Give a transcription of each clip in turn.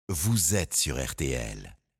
vous êtes sur RTL.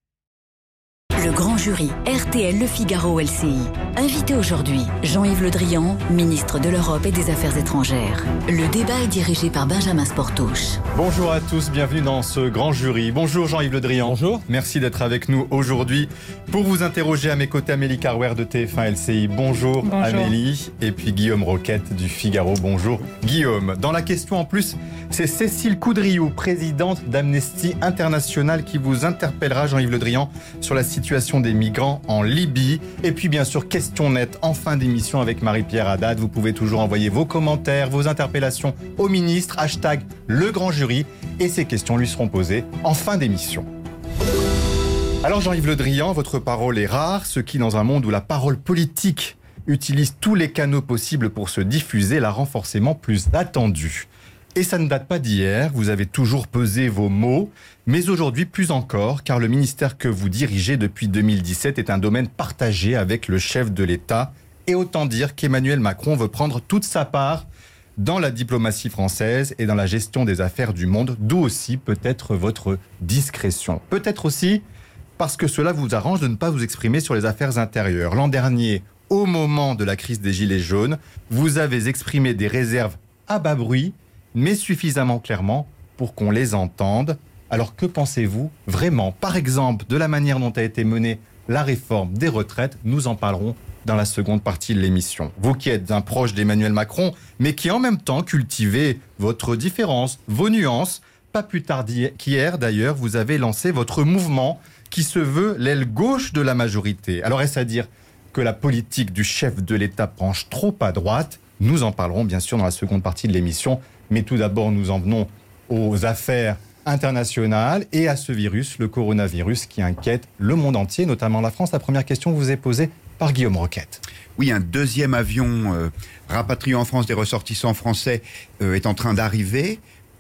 Le grand jury, RTL Le Figaro LCI. Invité aujourd'hui, Jean-Yves Le Drian, ministre de l'Europe et des Affaires étrangères. Le débat est dirigé par Benjamin Sportouche. Bonjour à tous, bienvenue dans ce grand jury. Bonjour Jean-Yves Le Drian. Bonjour. Merci d'être avec nous aujourd'hui pour vous interroger. À mes côtés, Amélie Carwer de TF1 LCI. Bonjour Amélie. Et puis Guillaume Roquette du Figaro. Bonjour Guillaume. Dans la question en plus, c'est Cécile Coudriou, présidente d'Amnesty International, qui vous interpellera, Jean-Yves Le Drian, sur la situation des migrants en Libye. Et puis bien sûr, question nette en fin d'émission avec Marie-Pierre Haddad. Vous pouvez toujours envoyer vos commentaires, vos interpellations au ministre, hashtag le grand jury, et ces questions lui seront posées en fin d'émission. Alors Jean-Yves Le Drian, votre parole est rare, ce qui dans un monde où la parole politique utilise tous les canaux possibles pour se diffuser la rend forcément plus attendue. Et ça ne date pas d'hier, vous avez toujours pesé vos mots, mais aujourd'hui plus encore, car le ministère que vous dirigez depuis 2017 est un domaine partagé avec le chef de l'État. Et autant dire qu'Emmanuel Macron veut prendre toute sa part dans la diplomatie française et dans la gestion des affaires du monde, d'où aussi peut-être votre discrétion. Peut-être aussi parce que cela vous arrange de ne pas vous exprimer sur les affaires intérieures. L'an dernier, au moment de la crise des Gilets jaunes, vous avez exprimé des réserves à bas bruit, mais suffisamment clairement pour qu'on les entende. Alors que pensez-vous vraiment, par exemple, de la manière dont a été menée la réforme des retraites? Nous en parlerons dans la seconde partie de l'émission. Vous qui êtes un proche d'Emmanuel Macron, mais qui en même temps cultivez votre différence, vos nuances. Pas plus tard qu'hier d'ailleurs, vous avez lancé votre mouvement qui se veut l'aile gauche de la majorité. Alors est-ce à dire que la politique du chef de l'État penche trop à droite? Nous en parlerons bien sûr dans la seconde partie de l'émission. Mais tout d'abord, nous en venons aux affaires internationales et à ce virus, le coronavirus, qui inquiète le monde entier, notamment la France. La première question vous est posée par Guillaume Roquette. Oui, un deuxième avion rapatriant en France des ressortissants français est en train d'arriver.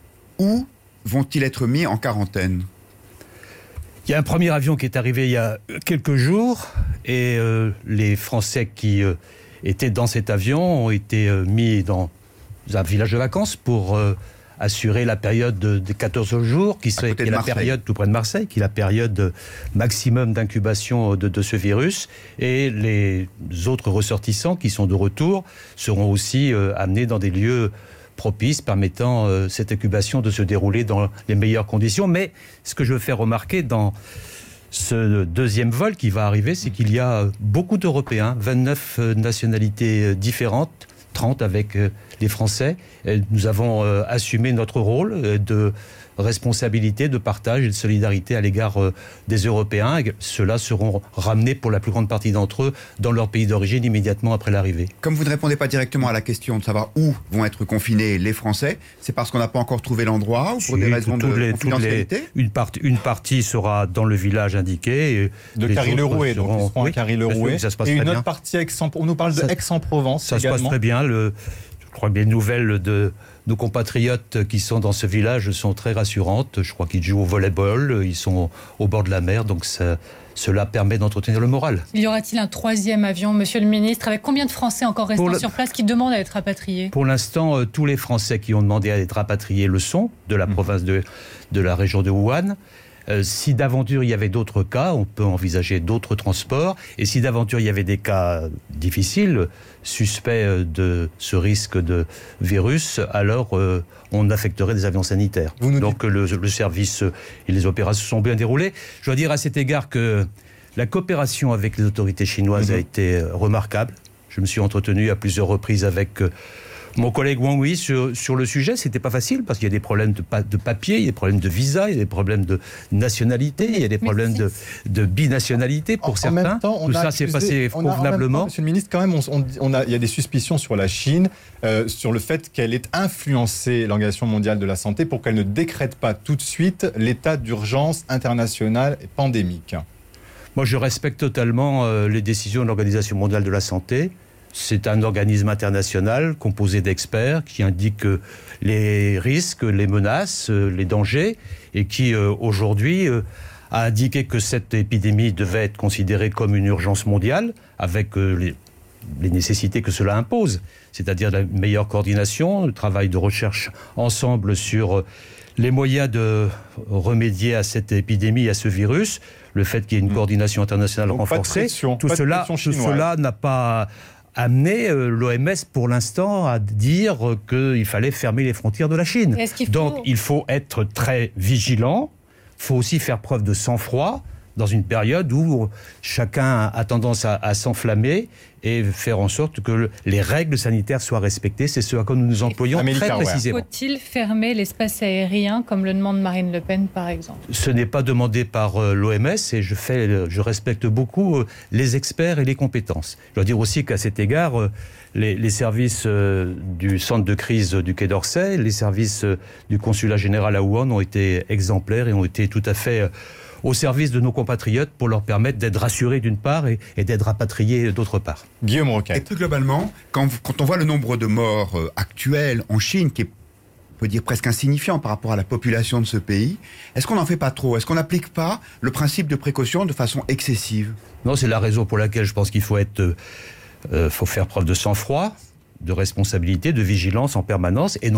Où vont-ils être mis en quarantaine ? Il y a un premier avion qui est arrivé il y a quelques jours et les Français qui étaient dans cet avion ont été mis dans un village de vacances pour assurer la période des 14 jours, qui est la période tout près de Marseille, qui est la période maximum d'incubation de ce virus. Et les autres ressortissants qui sont de retour seront aussi amenés dans des lieux propices permettant cette incubation de se dérouler dans les meilleures conditions. Mais ce que je veux faire remarquer dans ce deuxième vol qui va arriver, c'est qu'il y a beaucoup d'Européens, 29 nationalités différentes, 30 avec les Français. Nous avons assumé notre rôle de responsabilité, de partage et de solidarité à l'égard des Européens. Et ceux-là seront ramenés pour la plus grande partie d'entre eux dans leur pays d'origine immédiatement après l'arrivée. Comme vous ne répondez pas directement à la question de savoir où vont être confinés les Français, c'est parce qu'on n'a pas encore trouvé l'endroit ou pour des raisons de confidentialité ? Une partie sera dans le village indiqué. De Carry-le-Rouet, donc ils seront à Carry-le-Rouet. Et une autre partie, on nous parle de Aix-en-Provence ça également. Se passe très bien. Je crois que les nouvelles de nos compatriotes qui sont dans ce village sont très rassurantes. Je crois qu'ils jouent au volleyball, ils sont au bord de la mer, donc cela permet d'entretenir le moral. Y aura-t-il un troisième avion, monsieur le ministre, avec combien de Français encore restant sur place qui demandent à être rapatriés ? Pour l'instant, tous les Français qui ont demandé à être rapatriés le sont, de la province de la région de Wuhan. Si d'aventure il y avait d'autres cas, on peut envisager d'autres transports. Et si d'aventure il y avait des cas difficiles, suspects de ce risque de virus, alors on affecterait des avions sanitaires. Donc le service et les opérations sont bien déroulées. Je dois dire à cet égard que la coopération avec les autorités chinoises a été remarquable. Je me suis entretenu à plusieurs reprises avec mon collègue Wang Yi sur le sujet. C'était pas facile parce qu'il y a des problèmes de papier, il y a des problèmes de visa, il y a des problèmes de nationalité, il y a des problèmes de binationalité pour certains. Même temps, tout ça s'est passé convenablement. Monsieur le ministre, quand même, il y a des suspicions sur la Chine, sur le fait qu'elle ait influencé l'Organisation mondiale de la santé pour qu'elle ne décrète pas tout de suite l'état d'urgence internationale et pandémique. Moi, je respecte totalement les décisions de l'Organisation mondiale de la santé. C'est un organisme international composé d'experts qui indique les risques, les menaces, les dangers et qui aujourd'hui a indiqué que cette épidémie devait être considérée comme une urgence mondiale avec les nécessités que cela impose, c'est-à-dire la meilleure coordination, le travail de recherche ensemble sur les moyens de remédier à cette épidémie, à ce virus, le fait qu'il y ait une coordination internationale renforcée, tout cela n'a pas amené l'OMS pour l'instant à dire qu'il fallait fermer les frontières de la Chine. Donc il faut être très vigilant, il faut aussi faire preuve de sang-froid dans une période où chacun a tendance à s'enflammer et faire en sorte que les règles sanitaires soient respectées. C'est ce à quoi nous nous employons très précisément. Faut-il fermer l'espace aérien comme le demande Marine Le Pen, par exemple ? Ce n'est pas demandé par l'OMS et je respecte beaucoup les experts et les compétences. Je dois dire aussi qu'à cet égard, les services du centre de crise du Quai d'Orsay, les services du consulat général à Wuhan ont été exemplaires et ont été tout à fait au service de nos compatriotes pour leur permettre d'être rassurés d'une part et d'être rapatriés d'autre part. Guillaume Roquette. Et plus globalement, quand on voit le nombre de morts actuels en Chine, qui est, on peut dire, presque insignifiant par rapport à la population de ce pays, est-ce qu'on n'en fait pas trop ? Est-ce qu'on n'applique pas le principe de précaution de façon excessive ? Non, c'est la raison pour laquelle je pense qu'il faut faire preuve de sang-froid, de responsabilité, de vigilance en permanence et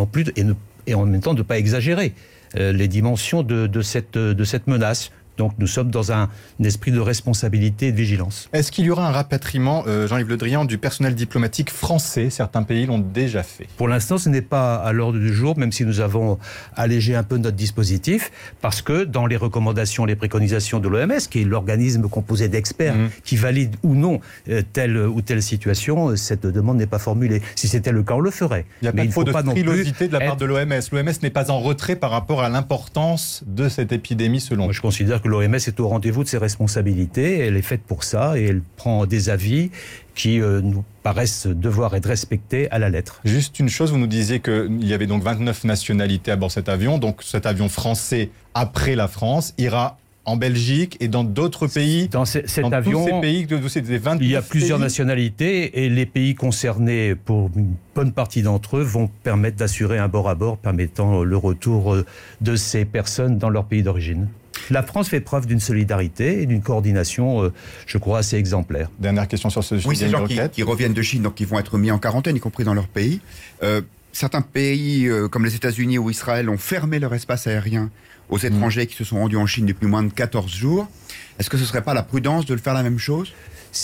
en même temps de ne pas exagérer les dimensions de cette menace. Donc nous sommes dans un esprit de responsabilité et de vigilance. Est-ce qu'il y aura un rapatriement, Jean-Yves Le Drian, du personnel diplomatique français ? Certains pays l'ont déjà fait. Pour l'instant, ce n'est pas à l'ordre du jour, même si nous avons allégé un peu notre dispositif, parce que dans les recommandations, les préconisations de l'OMS, qui est l'organisme composé d'experts qui valide ou non telle ou telle situation, cette demande n'est pas formulée. Si c'était le cas, on le ferait. Il n'y a pas trop de frilosité de la part de l'OMS. L'OMS n'est pas en retrait par rapport à l'importance de cette épidémie, selon vous. Je considère que l'OMS est au rendez-vous de ses responsabilités, elle est faite pour ça et elle prend des avis qui nous paraissent devoir être respectés à la lettre. Juste une chose, vous nous disiez qu'il y avait donc 29 nationalités à bord de cet avion, donc cet avion français après la France ira en Belgique et dans d'autres pays. Dans ces pays, il y a plusieurs nationalités et les pays concernés, pour une bonne partie d'entre eux, vont permettre d'assurer un bord à bord permettant le retour de ces personnes dans leur pays d'origine. La France fait preuve d'une solidarité et d'une coordination, je crois, assez exemplaire. Dernière question sur ce sujet. Oui, ces gens qui reviennent de Chine, donc qui vont être mis en quarantaine, y compris dans leur pays. Certains pays, comme les États-Unis ou Israël, ont fermé leur espace aérien aux étrangers qui se sont rendus en Chine depuis moins de 14 jours. Est-ce que ce ne serait pas la prudence de le faire la même chose ?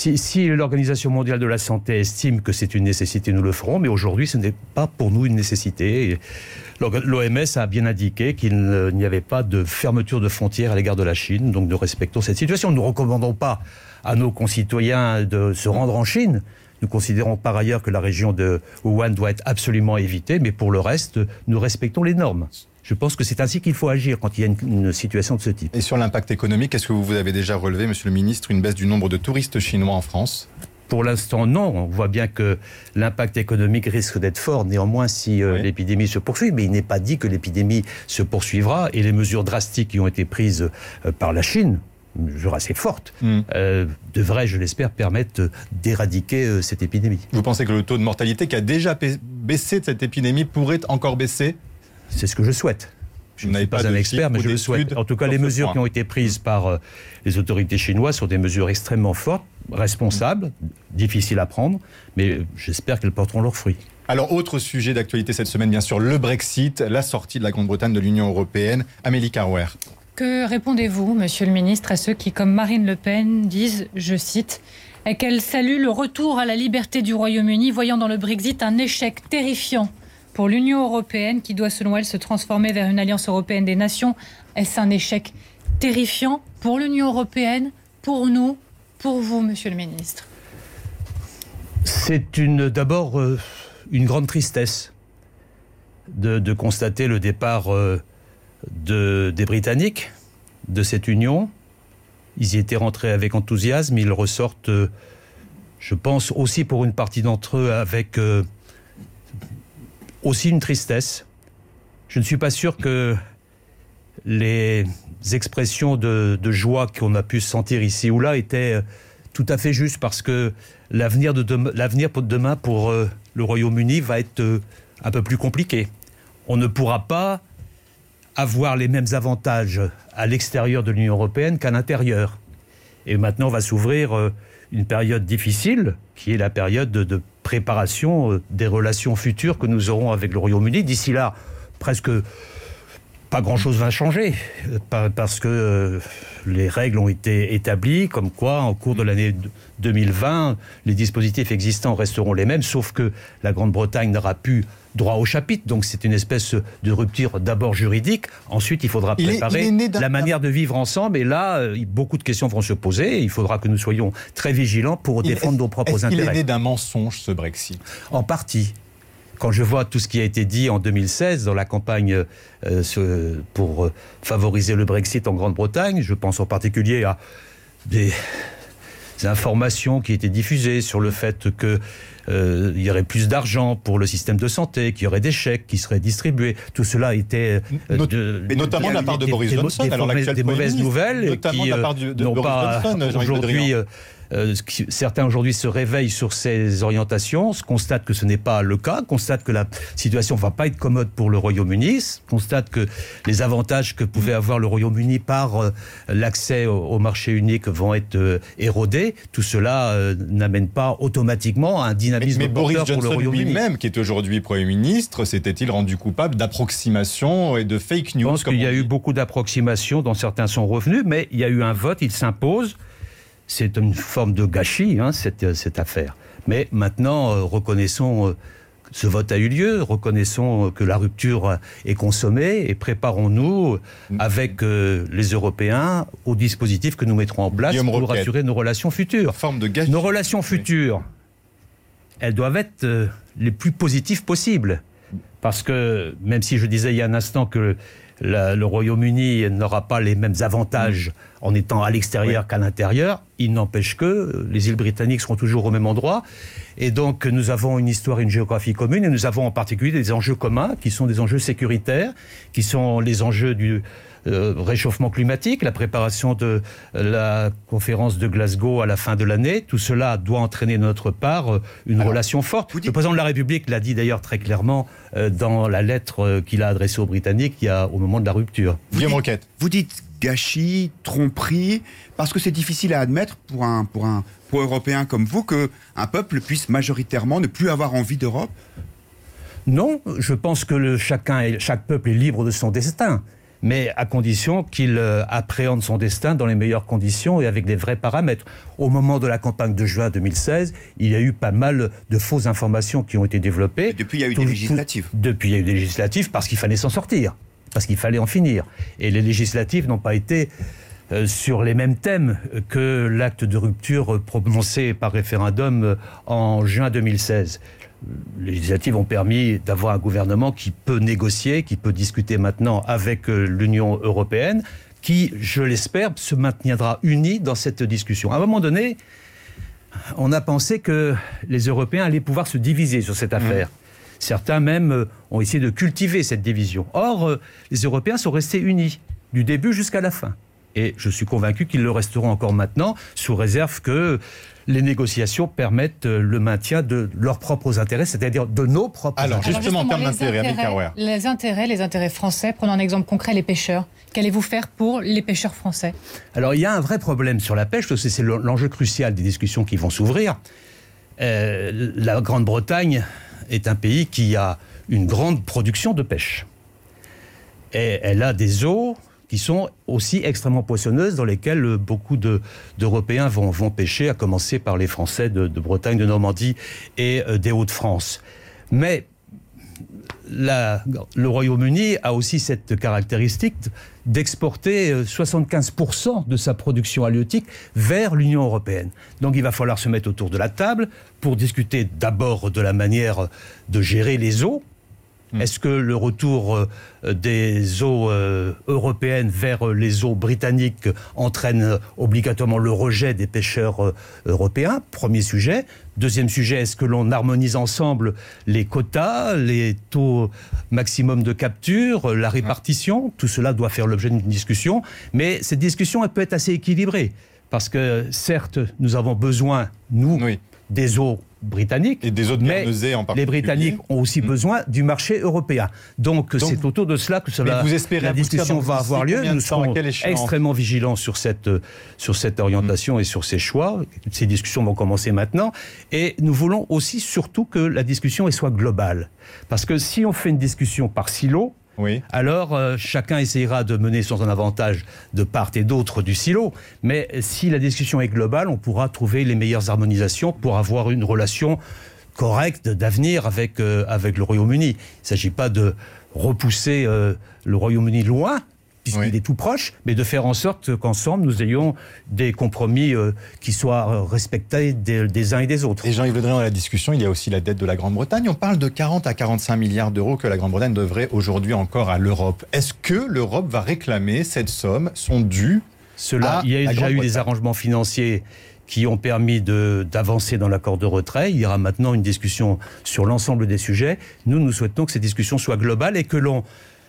Si l'Organisation mondiale de la santé estime que c'est une nécessité, nous le ferons, mais aujourd'hui, ce n'est pas pour nous une nécessité. L'OMS a bien indiqué qu'il n'y avait pas de fermeture de frontières à l'égard de la Chine, donc nous respectons cette situation. Nous ne recommandons pas à nos concitoyens de se rendre en Chine. Nous considérons par ailleurs que la région de Wuhan doit être absolument évitée, mais pour le reste, nous respectons les normes. Je pense que c'est ainsi qu'il faut agir quand il y a une situation de ce type. Et sur l'impact économique, est-ce que vous avez déjà relevé, Monsieur le Ministre, une baisse du nombre de touristes chinois en France ? Pour l'instant, non. On voit bien que l'impact économique risque d'être fort, néanmoins, si l'épidémie se poursuit. Mais il n'est pas dit que l'épidémie se poursuivra. Et les mesures drastiques qui ont été prises par la Chine, mesures assez fortes, devraient, je l'espère, permettre d'éradiquer cette épidémie. Vous pensez que le taux de mortalité qui a déjà baissé de cette épidémie pourrait encore baisser ? C'est ce que je souhaite. Je ne suis pas un expert, mais je le souhaite. En tout cas, les mesures qui ont été prises par les autorités chinoises sont des mesures extrêmement fortes, responsables, difficiles à prendre, mais j'espère qu'elles porteront leurs fruits. Alors, autre sujet d'actualité cette semaine, bien sûr, le Brexit, la sortie de la Grande-Bretagne de l'Union européenne. Amélie Carrouer. Que répondez-vous, Monsieur le Ministre, à ceux qui, comme Marine Le Pen, disent, je cite, qu'elle salue le retour à la liberté du Royaume-Uni, voyant dans le Brexit un échec terrifiant pour l'Union européenne, qui doit, selon elle, se transformer vers une alliance européenne des nations. Est-ce un échec terrifiant pour l'Union européenne, pour nous, pour vous, Monsieur le Ministre ? C'est d'abord une grande tristesse de constater le départ des Britanniques de cette union. Ils y étaient rentrés avec enthousiasme, ils ressortent, je pense, aussi pour une partie d'entre eux avec aussi une tristesse. Je ne suis pas sûr que les expressions de joie qu'on a pu sentir ici ou là étaient tout à fait justes, parce que l'avenir pour demain pour le Royaume-Uni va être un peu plus compliqué. On ne pourra pas avoir les mêmes avantages à l'extérieur de l'Union européenne qu'à l'intérieur. Et maintenant va s'ouvrir une période difficile, qui est la période de préparation des relations futures que nous aurons avec le Royaume-Uni. D'ici là, presque Pas grand-chose va changer, parce que les règles ont été établies, comme quoi, en cours de l'année 2020, les dispositifs existants resteront les mêmes, sauf que la Grande-Bretagne n'aura plus droit au chapitre, donc c'est une espèce de rupture d'abord juridique, ensuite il faudra préparer la manière de vivre ensemble, et là, beaucoup de questions vont se poser, et il faudra que nous soyons très vigilants pour défendre nos propres intérêts. Est-ce qu'il est né d'un mensonge, ce Brexit ? En partie. Quand je vois tout ce qui a été dit en 2016 dans la campagne pour favoriser le Brexit en Grande-Bretagne, je pense en particulier à des informations qui étaient diffusées sur le fait qu'il y aurait plus d'argent pour le système de santé, qu'il y aurait des chèques qui seraient distribués. Tout cela était... notamment de la part de Boris Johnson, des mauvaises nouvelles notamment qui de la part de n'ont Boris pas Johnson, aujourd'hui... certains aujourd'hui se réveillent sur ces orientations, constatent que ce n'est pas le cas, constatent que la situation ne va pas être commode pour le Royaume-Uni, constatent que les avantages que pouvait avoir le Royaume-Uni par l'accès au marché unique vont être érodés. Tout cela n'amène pas automatiquement à un dynamisme porteur pour le Royaume-Uni. Mais Boris Johnson lui-même, qui est aujourd'hui Premier ministre, s'était-il rendu coupable d'approximations et de fake news? Je pense qu'il y a eu beaucoup d'approximations, dont certains sont revenus, mais il y a eu un vote, il s'impose. C'est une forme de gâchis, cette affaire. Mais maintenant, reconnaissons que ce vote a eu lieu, reconnaissons que la rupture est consommée et préparons-nous avec les Européens au dispositif que nous mettrons en place pour assurer nos relations futures. Forme de gâchis. Nos relations futures, elles doivent être les plus positives possibles. Parce que, même si je disais il y a un instant que le Royaume-Uni n'aura pas les mêmes avantages en étant à l'extérieur qu'à l'intérieur, il n'empêche que les îles britanniques seront toujours au même endroit. Et donc, nous avons une histoire et une géographie commune, et nous avons en particulier des enjeux communs, qui sont des enjeux sécuritaires, qui sont les enjeux du réchauffement climatique, la préparation de la conférence de Glasgow à la fin de l'année. Tout cela doit entraîner de notre part une relation forte. Le président de la République l'a dit d'ailleurs très clairement dans la lettre qu'il a adressée aux Britanniques au moment de la rupture. Guillaume Roquette. Vous dites gâchis, tromperie, parce que c'est difficile à admettre pour un pro-européen comme vous qu'un peuple puisse majoritairement ne plus avoir envie d'Europe. Non, je pense que chaque peuple est libre de son destin, mais à condition qu'il appréhende son destin dans les meilleures conditions et avec des vrais paramètres. Au moment de la campagne de juin 2016, il y a eu pas mal de fausses informations qui ont été développées. Et depuis, il y a eu des législatives. Depuis, il y a eu des législatives parce qu'il fallait s'en sortir, parce qu'il fallait en finir. Et les législatives n'ont pas été sur les mêmes thèmes que l'acte de rupture prononcé par référendum en juin 2016. Les législatives ont permis d'avoir un gouvernement qui peut négocier, qui peut discuter maintenant avec l'Union européenne, qui, je l'espère, se maintiendra uni dans cette discussion. À un moment donné, on a pensé que les Européens allaient pouvoir se diviser sur cette affaire. Certains même ont essayé de cultiver cette division. Or, les Européens sont restés unis, du début jusqu'à la fin. Et je suis convaincu qu'ils le resteront encore maintenant, sous réserve que les négociations permettent le maintien de leurs propres intérêts, c'est-à-dire de nos propres intérêts. Alors justement, en termes d'intérêts, Annick Carrouer. Les intérêts français, prenons un exemple concret, les pêcheurs. Qu'allez-vous faire pour les pêcheurs français? Alors il y a un vrai problème sur la pêche, parce que c'est l'enjeu crucial des discussions qui vont s'ouvrir. La Grande-Bretagne est un pays qui a une grande production de pêche. Et elle a des eaux qui sont aussi extrêmement poissonneuses, dans lesquelles beaucoup d'Européens vont pêcher, à commencer par les Français de Bretagne, de Normandie et des Hauts-de-France. Mais le Royaume-Uni a aussi cette caractéristique d'exporter 75% de sa production halieutique vers l'Union européenne. Donc il va falloir se mettre autour de la table pour discuter d'abord de la manière de gérer les eaux. Est-ce que le retour des eaux européennes vers les eaux britanniques entraîne obligatoirement le rejet des pêcheurs européens? Premier sujet. Deuxième sujet, est-ce que l'on harmonise ensemble les quotas, les taux maximum de capture, la répartition? Tout cela doit faire l'objet d'une discussion. Mais cette discussion, elle peut être assez équilibrée. Parce que, certes, nous avons besoin, nous, des eaux britanniques, et des eaux de Guernesey en particulier. Les Britanniques ont aussi besoin du marché européen. Donc c'est autour de cela que la discussion va avoir lieu. Nous serons extrêmement vigilants sur cette orientation et sur ces choix. Ces discussions vont commencer maintenant. Et nous voulons aussi surtout que la discussion soit globale. Parce que si on fait une discussion par silo, oui. alors chacun essayera de mener son avantage de part et d'autre du silo. Mais si la discussion est globale, on pourra trouver les meilleures harmonisations pour avoir une relation correcte d'avenir avec le Royaume-Uni. Il ne s'agit pas de repousser le Royaume-Uni loin, puisqu'il est tout proche, mais de faire en sorte qu'ensemble, nous ayons des compromis qui soient respectés des uns et des autres. Et Jean-Yves Le Drian, dans la discussion, il y a aussi la dette de la Grande-Bretagne. On parle de 40 à 45 milliards d'euros que la Grande-Bretagne devrait aujourd'hui encore à l'Europe. Est-ce que l'Europe va réclamer cette somme, son dû Il y a déjà eu des arrangements financiers qui ont permis d'avancer dans l'accord de retrait. Il y aura maintenant une discussion sur l'ensemble des sujets. Nous souhaitons que ces discussions soient globales et que l'on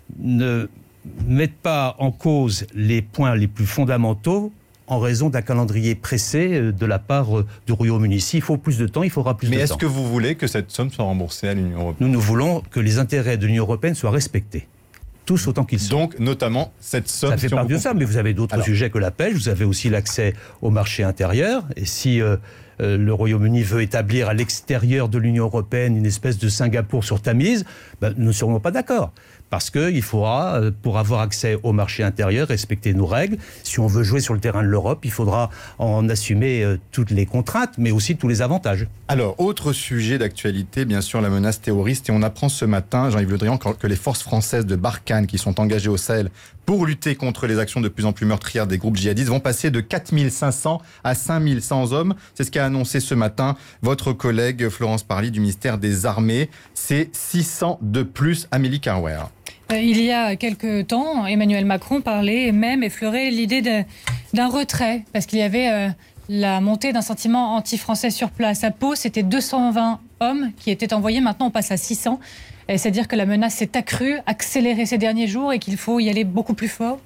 ne mette pas en cause les points les plus fondamentaux en raison d'un calendrier pressé de la part du Royaume-Uni. S'il faut plus de temps, il faudra plus de temps. Mais est-ce que vous voulez que cette somme soit remboursée à l'Union européenne ? Nous voulons que les intérêts de l'Union européenne soient respectés. Tous autant qu'ils sont. Donc, notamment, cette somme... Ça fait partie de ça, mais vous avez d'autres sujets que la pêche. Vous avez aussi l'accès au marché intérieur. Et si le Royaume-Uni veut établir à l'extérieur de l'Union européenne une espèce de Singapour sur Tamise, nous ne serons pas d'accord. Parce qu'il faudra, pour avoir accès au marché intérieur, respecter nos règles. Si on veut jouer sur le terrain de l'Europe, il faudra en assumer toutes les contraintes, mais aussi tous les avantages. Alors, autre sujet d'actualité, bien sûr, la menace terroriste. Et on apprend ce matin, Jean-Yves Le Drian, que les forces françaises de Barkhane, qui sont engagées au Sahel pour lutter contre les actions de plus en plus meurtrières des groupes djihadistes, vont passer de 4500 à 5100 hommes. C'est ce qu'a annoncé ce matin votre collègue Florence Parly du ministère des Armées. C'est 600 de plus, Amélie Carwer. Il y a quelques temps, Emmanuel Macron parlait même, effleurait l'idée d'un retrait, parce qu'il y avait la montée d'un sentiment anti-français sur place. À Pau, c'était 220 hommes qui étaient envoyés, maintenant on passe à 600. C'est-à-dire que la menace s'est accrue, accélérée ces derniers jours et qu'il faut y aller beaucoup plus fort.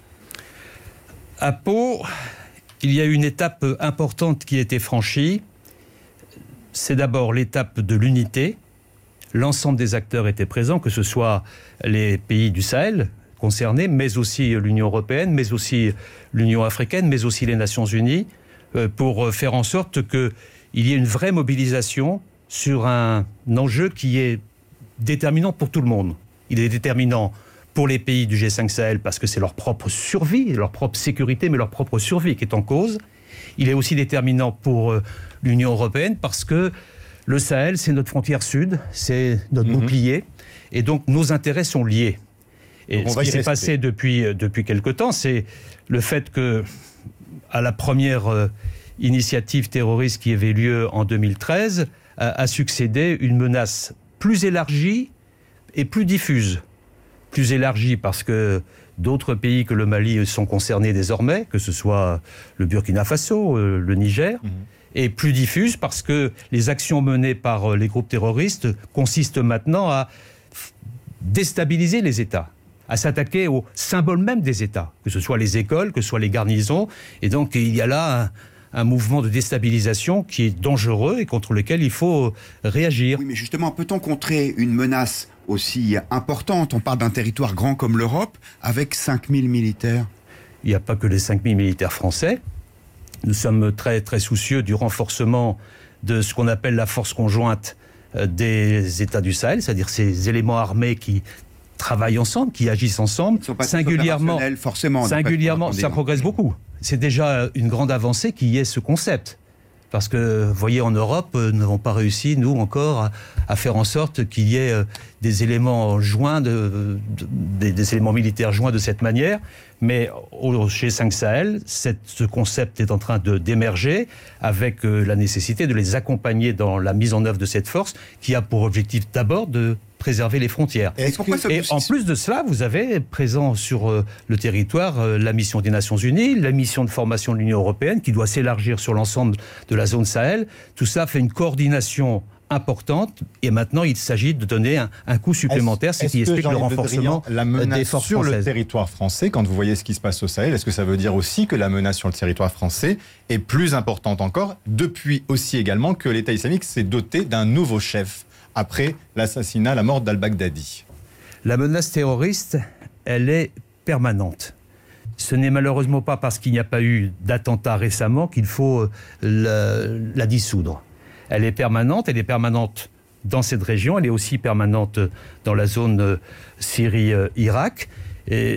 À Pau, il y a une étape importante qui a été franchie. C'est d'abord l'étape de l'unité. L'ensemble des acteurs étaient présents, que ce soit les pays du Sahel concernés, mais aussi l'Union européenne, mais aussi l'Union africaine, mais aussi les Nations unies, pour faire en sorte qu'il y ait une vraie mobilisation sur un enjeu qui est déterminant pour tout le monde. Il est déterminant pour les pays du G5 Sahel parce que c'est leur propre survie, leur propre sécurité, mais leur propre survie qui est en cause. Il est aussi déterminant pour l'Union européenne parce que le Sahel, c'est notre frontière sud, c'est notre bouclier, et donc nos intérêts sont liés. Et ce qui s'est passé depuis quelque temps, c'est le fait que, à la première initiative terroriste qui avait lieu en 2013, a succédé une menace plus élargie et plus diffuse. Plus élargie parce que d'autres pays que le Mali sont concernés désormais, que ce soit le Burkina Faso, le Niger, et plus diffuse parce que les actions menées par les groupes terroristes consistent maintenant à déstabiliser les États, à s'attaquer aux symboles même des États, que ce soit les écoles, que ce soit les garnisons. Et donc il y a là un mouvement de déstabilisation qui est dangereux et contre lequel il faut réagir. Oui, mais justement, peut-on contrer une menace aussi importante ? On parle d'un territoire grand comme l'Europe, avec 5000 militaires. Il n'y a pas que les 5000 militaires français. Nous sommes très, très soucieux du renforcement de ce qu'on appelle la force conjointe des États du Sahel, c'est-à-dire ces éléments armés qui travaillent ensemble, qui agissent ensemble. Ils sont pas singulièrement, forcément. Ça progresse beaucoup. C'est déjà une grande avancée qu'il y ait ce concept. Parce que, vous voyez, en Europe, nous n'avons pas réussi, nous, encore, à faire en sorte qu'il y ait des éléments joints, des éléments militaires joints de cette manière. Mais au G5 Sahel, ce concept est en train d'émerger avec la nécessité de les accompagner dans la mise en œuvre de cette force qui a pour objectif d'abord de préserver les frontières. Et en plus de cela, vous avez présent sur le territoire la mission des Nations Unies, la mission de formation de l'Union européenne qui doit s'élargir sur l'ensemble de la zone Sahel. Tout ça fait une coordination importante et maintenant il s'agit de donner un coup supplémentaire, ce qui explique le renforcement la menace des forces sur françaises. Le territoire français, quand vous voyez ce qui se passe au Sahel, est-ce que ça veut dire aussi que la menace sur le territoire français est plus importante encore, depuis aussi également que l'État islamique s'est doté d'un nouveau chef après l'assassinat, la mort d'al-Baghdadi? La menace terroriste, elle est permanente. Ce n'est malheureusement pas parce qu'il n'y a pas eu d'attentat récemment qu'il faut la dissoudre. Elle est permanente dans cette région, elle est aussi permanente dans la zone Syrie-Irak. Et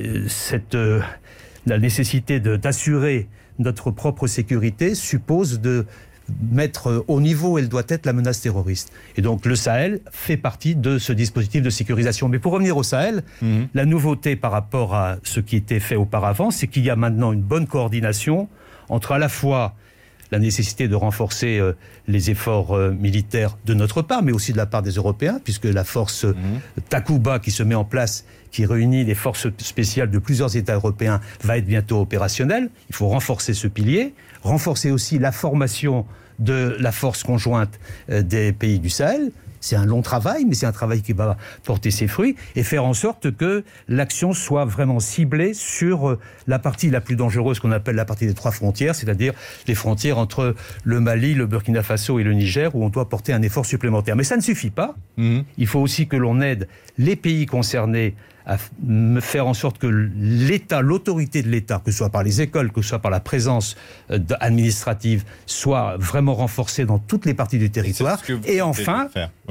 la nécessité d'assurer notre propre sécurité suppose de mettre au niveau où elle doit être la menace terroriste. Et donc le Sahel fait partie de ce dispositif de sécurisation. Mais pour revenir au Sahel, la nouveauté par rapport à ce qui était fait auparavant, c'est qu'il y a maintenant une bonne coordination entre à la fois la nécessité de renforcer les efforts militaires de notre part, mais aussi de la part des Européens, puisque la force Takuba qui se met en place, qui réunit les forces spéciales de plusieurs États européens, va être bientôt opérationnelle. Il faut renforcer ce pilier, renforcer aussi la formation de la force conjointe des pays du Sahel. C'est un long travail, mais c'est un travail qui va porter ses fruits, et faire en sorte que l'action soit vraiment ciblée sur la partie la plus dangereuse qu'on appelle la partie des 3 frontières, c'est-à-dire les frontières entre le Mali, le Burkina Faso et le Niger, où on doit porter un effort supplémentaire. Mais ça ne suffit pas. Il faut aussi que l'on aide les pays concernés à faire en sorte que l'État, l'autorité de l'État, que ce soit par les écoles, que ce soit par la présence administrative, soit vraiment renforcée dans toutes les parties du territoire. Et enfin,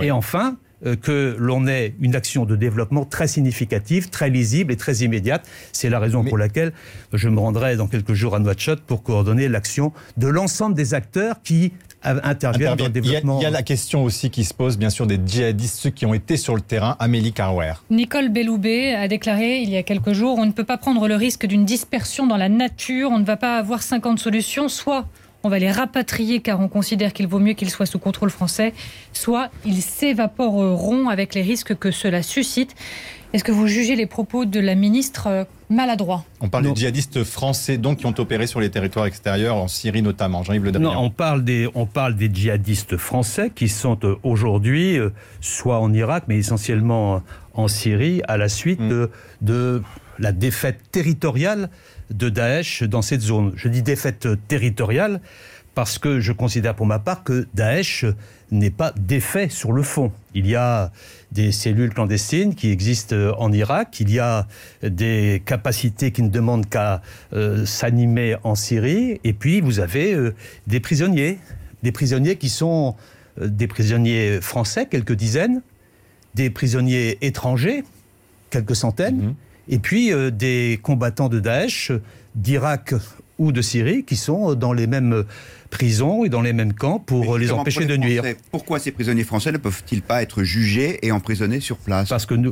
que l'on ait une action de développement très significative, très lisible et très immédiate. C'est la raison pour laquelle je me rendrai dans quelques jours à Nouakchott pour coordonner l'action de l'ensemble des acteurs qui interviennent dans le développement. Il y a la question aussi qui se pose, bien sûr, des djihadistes, ceux qui ont été sur le terrain. Amélie Carrouer. Nicole Belloubet a déclaré il y a quelques jours: on ne peut pas prendre le risque d'une dispersion dans la nature, on ne va pas avoir 50 solutions, soit on va les rapatrier car on considère qu'il vaut mieux qu'ils soient sous contrôle français, soit ils s'évaporeront avec les risques que cela suscite. Est-ce que vous jugez les propos de la ministre maladroits? On parle des djihadistes français donc qui ont opéré sur les territoires extérieurs, en Syrie notamment. Jean-Yves Le Drian. Non, on parle des djihadistes français qui sont aujourd'hui soit en Irak, mais essentiellement en Syrie, à la suite de la défaite territoriale de Daesh dans cette zone. Je dis défaite territoriale parce que je considère pour ma part que Daesh n'est pas défait sur le fond. Il y a des cellules clandestines qui existent en Irak, il y a des capacités qui ne demandent qu'à s'animer en Syrie, et puis vous avez des prisonniers qui sont des prisonniers français, quelques dizaines, des prisonniers étrangers, quelques centaines, et puis des combattants de Daesh, d'Irak ou de Syrie, qui sont dans les mêmes prisons et dans les mêmes camps pour les empêcher de nuire. Pourquoi ces prisonniers français ne peuvent-ils pas être jugés et emprisonnés sur place ? Parce que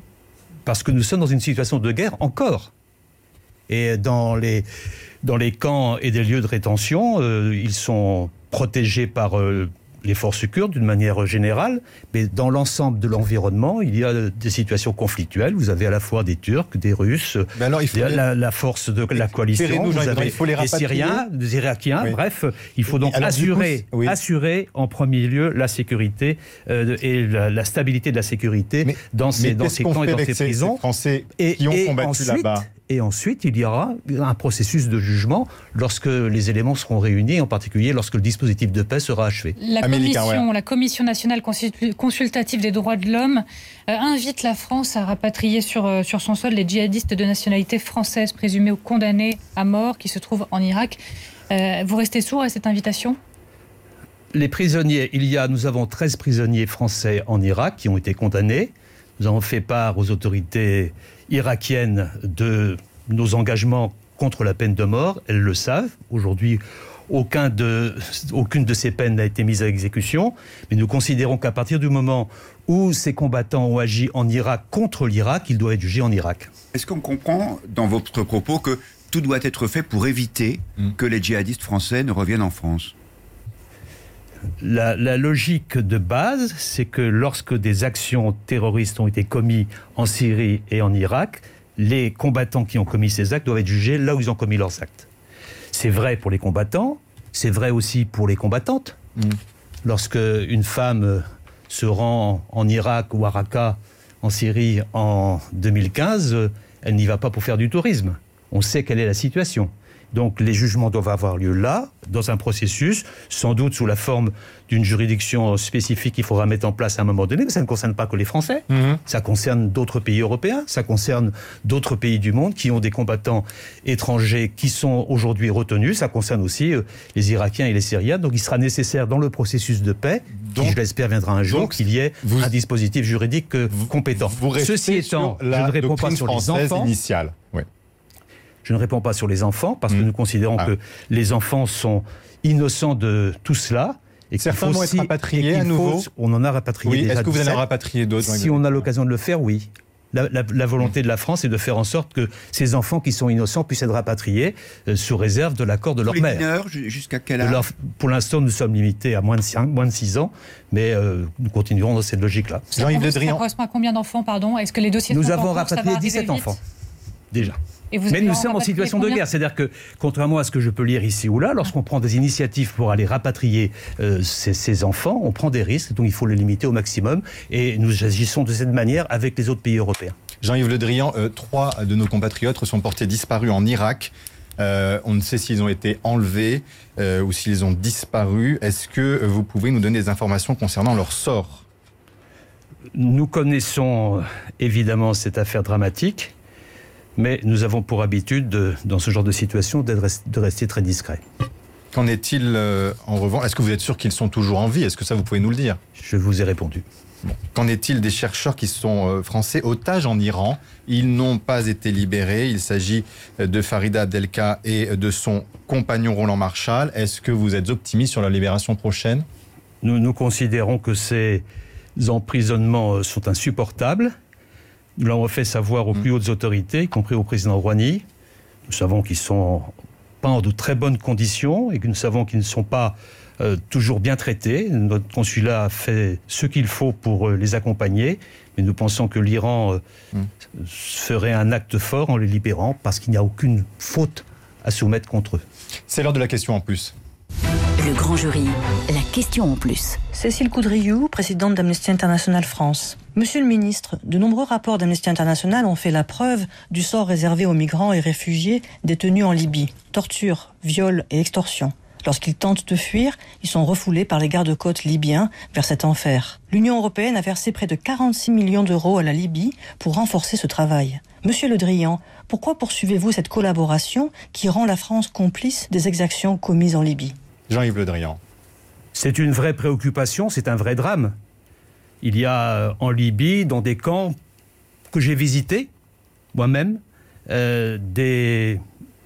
nous sommes dans une situation de guerre encore. Et dans les camps et des lieux de rétention, ils sont protégés par les forces kurdes d'une manière générale, mais dans l'ensemble de l'environnement, il y a des situations conflictuelles. Vous avez à la fois des Turcs, des Russes, la force de la coalition, vous avez des Syriens, des Irakiens, bref, il faut donc assurer en premier lieu la sécurité et la stabilité de la sécurité dans ces camps et dans ces prisons. Français qui ont combattu là-bas. Et ensuite, il y aura un processus de jugement lorsque les éléments seront réunis, en particulier lorsque le dispositif de paix sera achevé. La Commission nationale consultative des droits de l'homme invite la France à rapatrier sur son sol les djihadistes de nationalité française présumés ou condamnés à mort qui se trouvent en Irak. Vous restez sourd à cette invitation ? Les prisonniers, nous avons 13 prisonniers français en Irak qui ont été condamnés. Nous avons fait part aux autorités irakiennes de nos engagements contre la peine de mort. Elles le savent. Aujourd'hui, aucune de ces peines n'a été mise à exécution. Mais nous considérons qu'à partir du moment où ces combattants ont agi en Irak contre l'Irak, ils doivent être jugés en Irak. Est-ce qu'on comprend dans votre propos que tout doit être fait pour éviter que les djihadistes français ne reviennent en France ? La logique de base, c'est que lorsque des actions terroristes ont été commises en Syrie et en Irak, les combattants qui ont commis ces actes doivent être jugés là où ils ont commis leurs actes. C'est vrai pour les combattants, c'est vrai aussi pour les combattantes. Lorsque une femme se rend en Irak ou à Raqqa, en Syrie, en 2015, elle n'y va pas pour faire du tourisme. On sait quelle est la situation. Donc les jugements doivent avoir lieu là, dans un processus, sans doute sous la forme d'une juridiction spécifique qu'il faudra mettre en place à un moment donné, mais ça ne concerne pas que les Français, ça concerne d'autres pays européens, ça concerne d'autres pays du monde qui ont des combattants étrangers qui sont aujourd'hui retenus, ça concerne aussi les Irakiens et les Syriens, donc il sera nécessaire dans le processus de paix, qui je l'espère viendra un jour, qu'il y ait un dispositif juridique compétent. Ceci étant, je ne réponds pas sur les enfants. Initiale. Oui. Je ne réponds pas sur les enfants parce que nous considérons que les enfants sont innocents de tout cela. Et certains vont être rapatriés à nouveau. On en a rapatrié déjà. Est-ce que vous allez en rapatrier d'autres? Si on a l'occasion de le faire, oui. La volonté de la France est de faire en sorte que ces enfants qui sont innocents puissent être rapatriés sous réserve de l'accord de leur mère. Mineurs, jusqu'à quel âge? Pour l'instant, nous sommes limités à moins de 6 ans, mais nous continuerons dans cette logique-là. Jean-Yves Le Drian. Ça correspond à combien d'enfants, pardon? Est-ce que les dossiers nous avons rapatrié 17 enfants, déjà. Mais nous sommes en situation de guerre, c'est-à-dire que, contrairement à ce que je peux lire ici ou là, lorsqu'on prend des initiatives pour aller rapatrier ces enfants, on prend des risques, donc il faut les limiter au maximum, et nous agissons de cette manière avec les autres pays européens. Jean-Yves Le Drian, 3 de nos compatriotes sont portés disparus en Irak. On ne sait s'ils ont été enlevés ou s'ils ont disparu. Est-ce que vous pouvez nous donner des informations concernant leur sort? Nous connaissons évidemment cette affaire dramatique. Mais nous avons pour habitude, dans ce genre de situation, de rester très discret. Qu'en est-il en revanche? Est-ce que vous êtes sûr qu'ils sont toujours en vie? Est-ce que ça, vous pouvez nous le dire? Je vous ai répondu. Bon. Qu'en est-il des chercheurs qui sont français otages en Iran? Ils n'ont pas été libérés. Il s'agit de Farida Abdelka et de son compagnon Roland Marchal. Est-ce que vous êtes optimiste sur la libération prochaine? Nous considérons que ces emprisonnements sont insupportables. Nous l'avons fait savoir aux plus hautes autorités, y compris au président Rouhani. Nous savons qu'ils sont pas en de très bonnes conditions et que nous savons qu'ils ne sont pas toujours bien traités. Notre consulat a fait ce qu'il faut pour les accompagner, mais nous pensons que l'Iran ferait un acte fort en les libérant parce qu'il n'y a aucune faute à soumettre contre eux. C'est l'heure de la question en plus. Le grand jury, la question en plus. Cécile Coudriou, présidente d'Amnesty International France. Monsieur le ministre, de nombreux rapports d'Amnesty International ont fait la preuve du sort réservé aux migrants et réfugiés détenus en Libye. Torture, viol et extorsion. Lorsqu'ils tentent de fuir, ils sont refoulés par les gardes-côtes libyens vers cet enfer. L'Union européenne a versé près de 46 millions d'euros à la Libye pour renforcer ce travail. Monsieur Le Drian, pourquoi poursuivez-vous cette collaboration qui rend la France complice des exactions commises en Libye? Jean-Yves Le Drian. C'est une vraie préoccupation, c'est un vrai drame. Il y a en Libye, dans des camps que j'ai visités, moi-même, des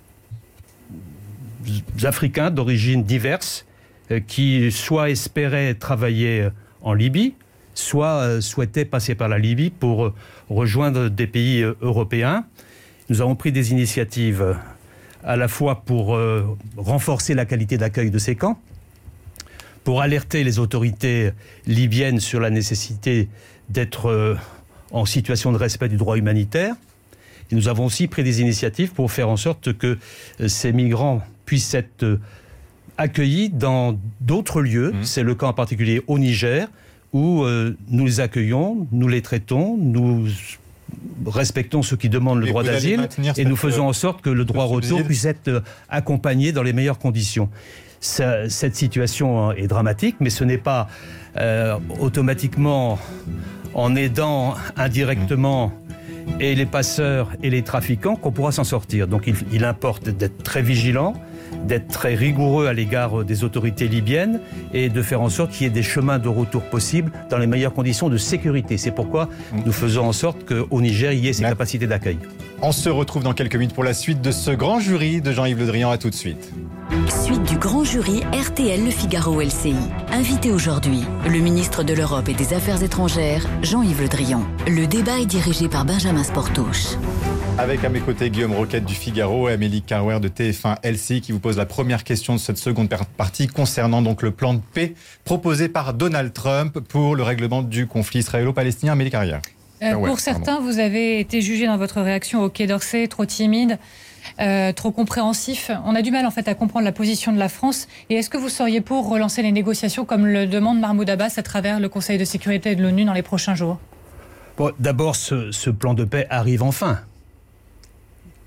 Africains d'origine diverses qui soit espéraient travailler en Libye, soit souhaitaient passer par la Libye pour rejoindre des pays européens. Nous avons pris des initiatives à la fois pour renforcer la qualité d'accueil de ces camps, pour alerter les autorités libyennes sur la nécessité d'être en situation de respect du droit humanitaire. Et nous avons aussi pris des initiatives pour faire en sorte que ces migrants puissent être accueillis dans d'autres lieux. C'est le cas en particulier au Niger, où nous les accueillons, nous les traitons, nous respectons ceux qui demandent le droit d'asile et nous faisons en sorte que le droit au retour puisse être accompagné dans les meilleures conditions. Cette situation est dramatique, mais ce n'est pas automatiquement en aidant indirectement et les passeurs et les trafiquants qu'on pourra s'en sortir. Donc il importe d'être très vigilant, d'être très rigoureux à l'égard des autorités libyennes et de faire en sorte qu'il y ait des chemins de retour possibles dans les meilleures conditions de sécurité. C'est pourquoi nous faisons en sorte qu'au Niger, il y ait ces capacités d'accueil. On se retrouve dans quelques minutes pour la suite de ce grand jury de Jean-Yves Le Drian. À tout de suite. Suite du grand jury RTL Le Figaro LCI. Invité aujourd'hui, le ministre de l'Europe et des Affaires étrangères, Jean-Yves Le Drian. Le débat est dirigé par Benjamin Sportouche. Avec à mes côtés Guillaume Roquette du Figaro et Amélie Carwer de TF1 LCI qui vous pose la première question de cette seconde partie concernant donc le plan de paix proposé par Donald Trump pour le règlement du conflit israélo-palestinien. Amélie Carwer. Pour certains, vous avez été jugé dans votre réaction au Quai d'Orsay, trop timide, trop compréhensif. On a du mal en fait à comprendre la position de la France. Et est-ce que vous seriez pour relancer les négociations comme le demande Mahmoud Abbas à travers le Conseil de sécurité de l'ONU dans les prochains jours? Bon, d'abord, ce plan de paix arrive enfin.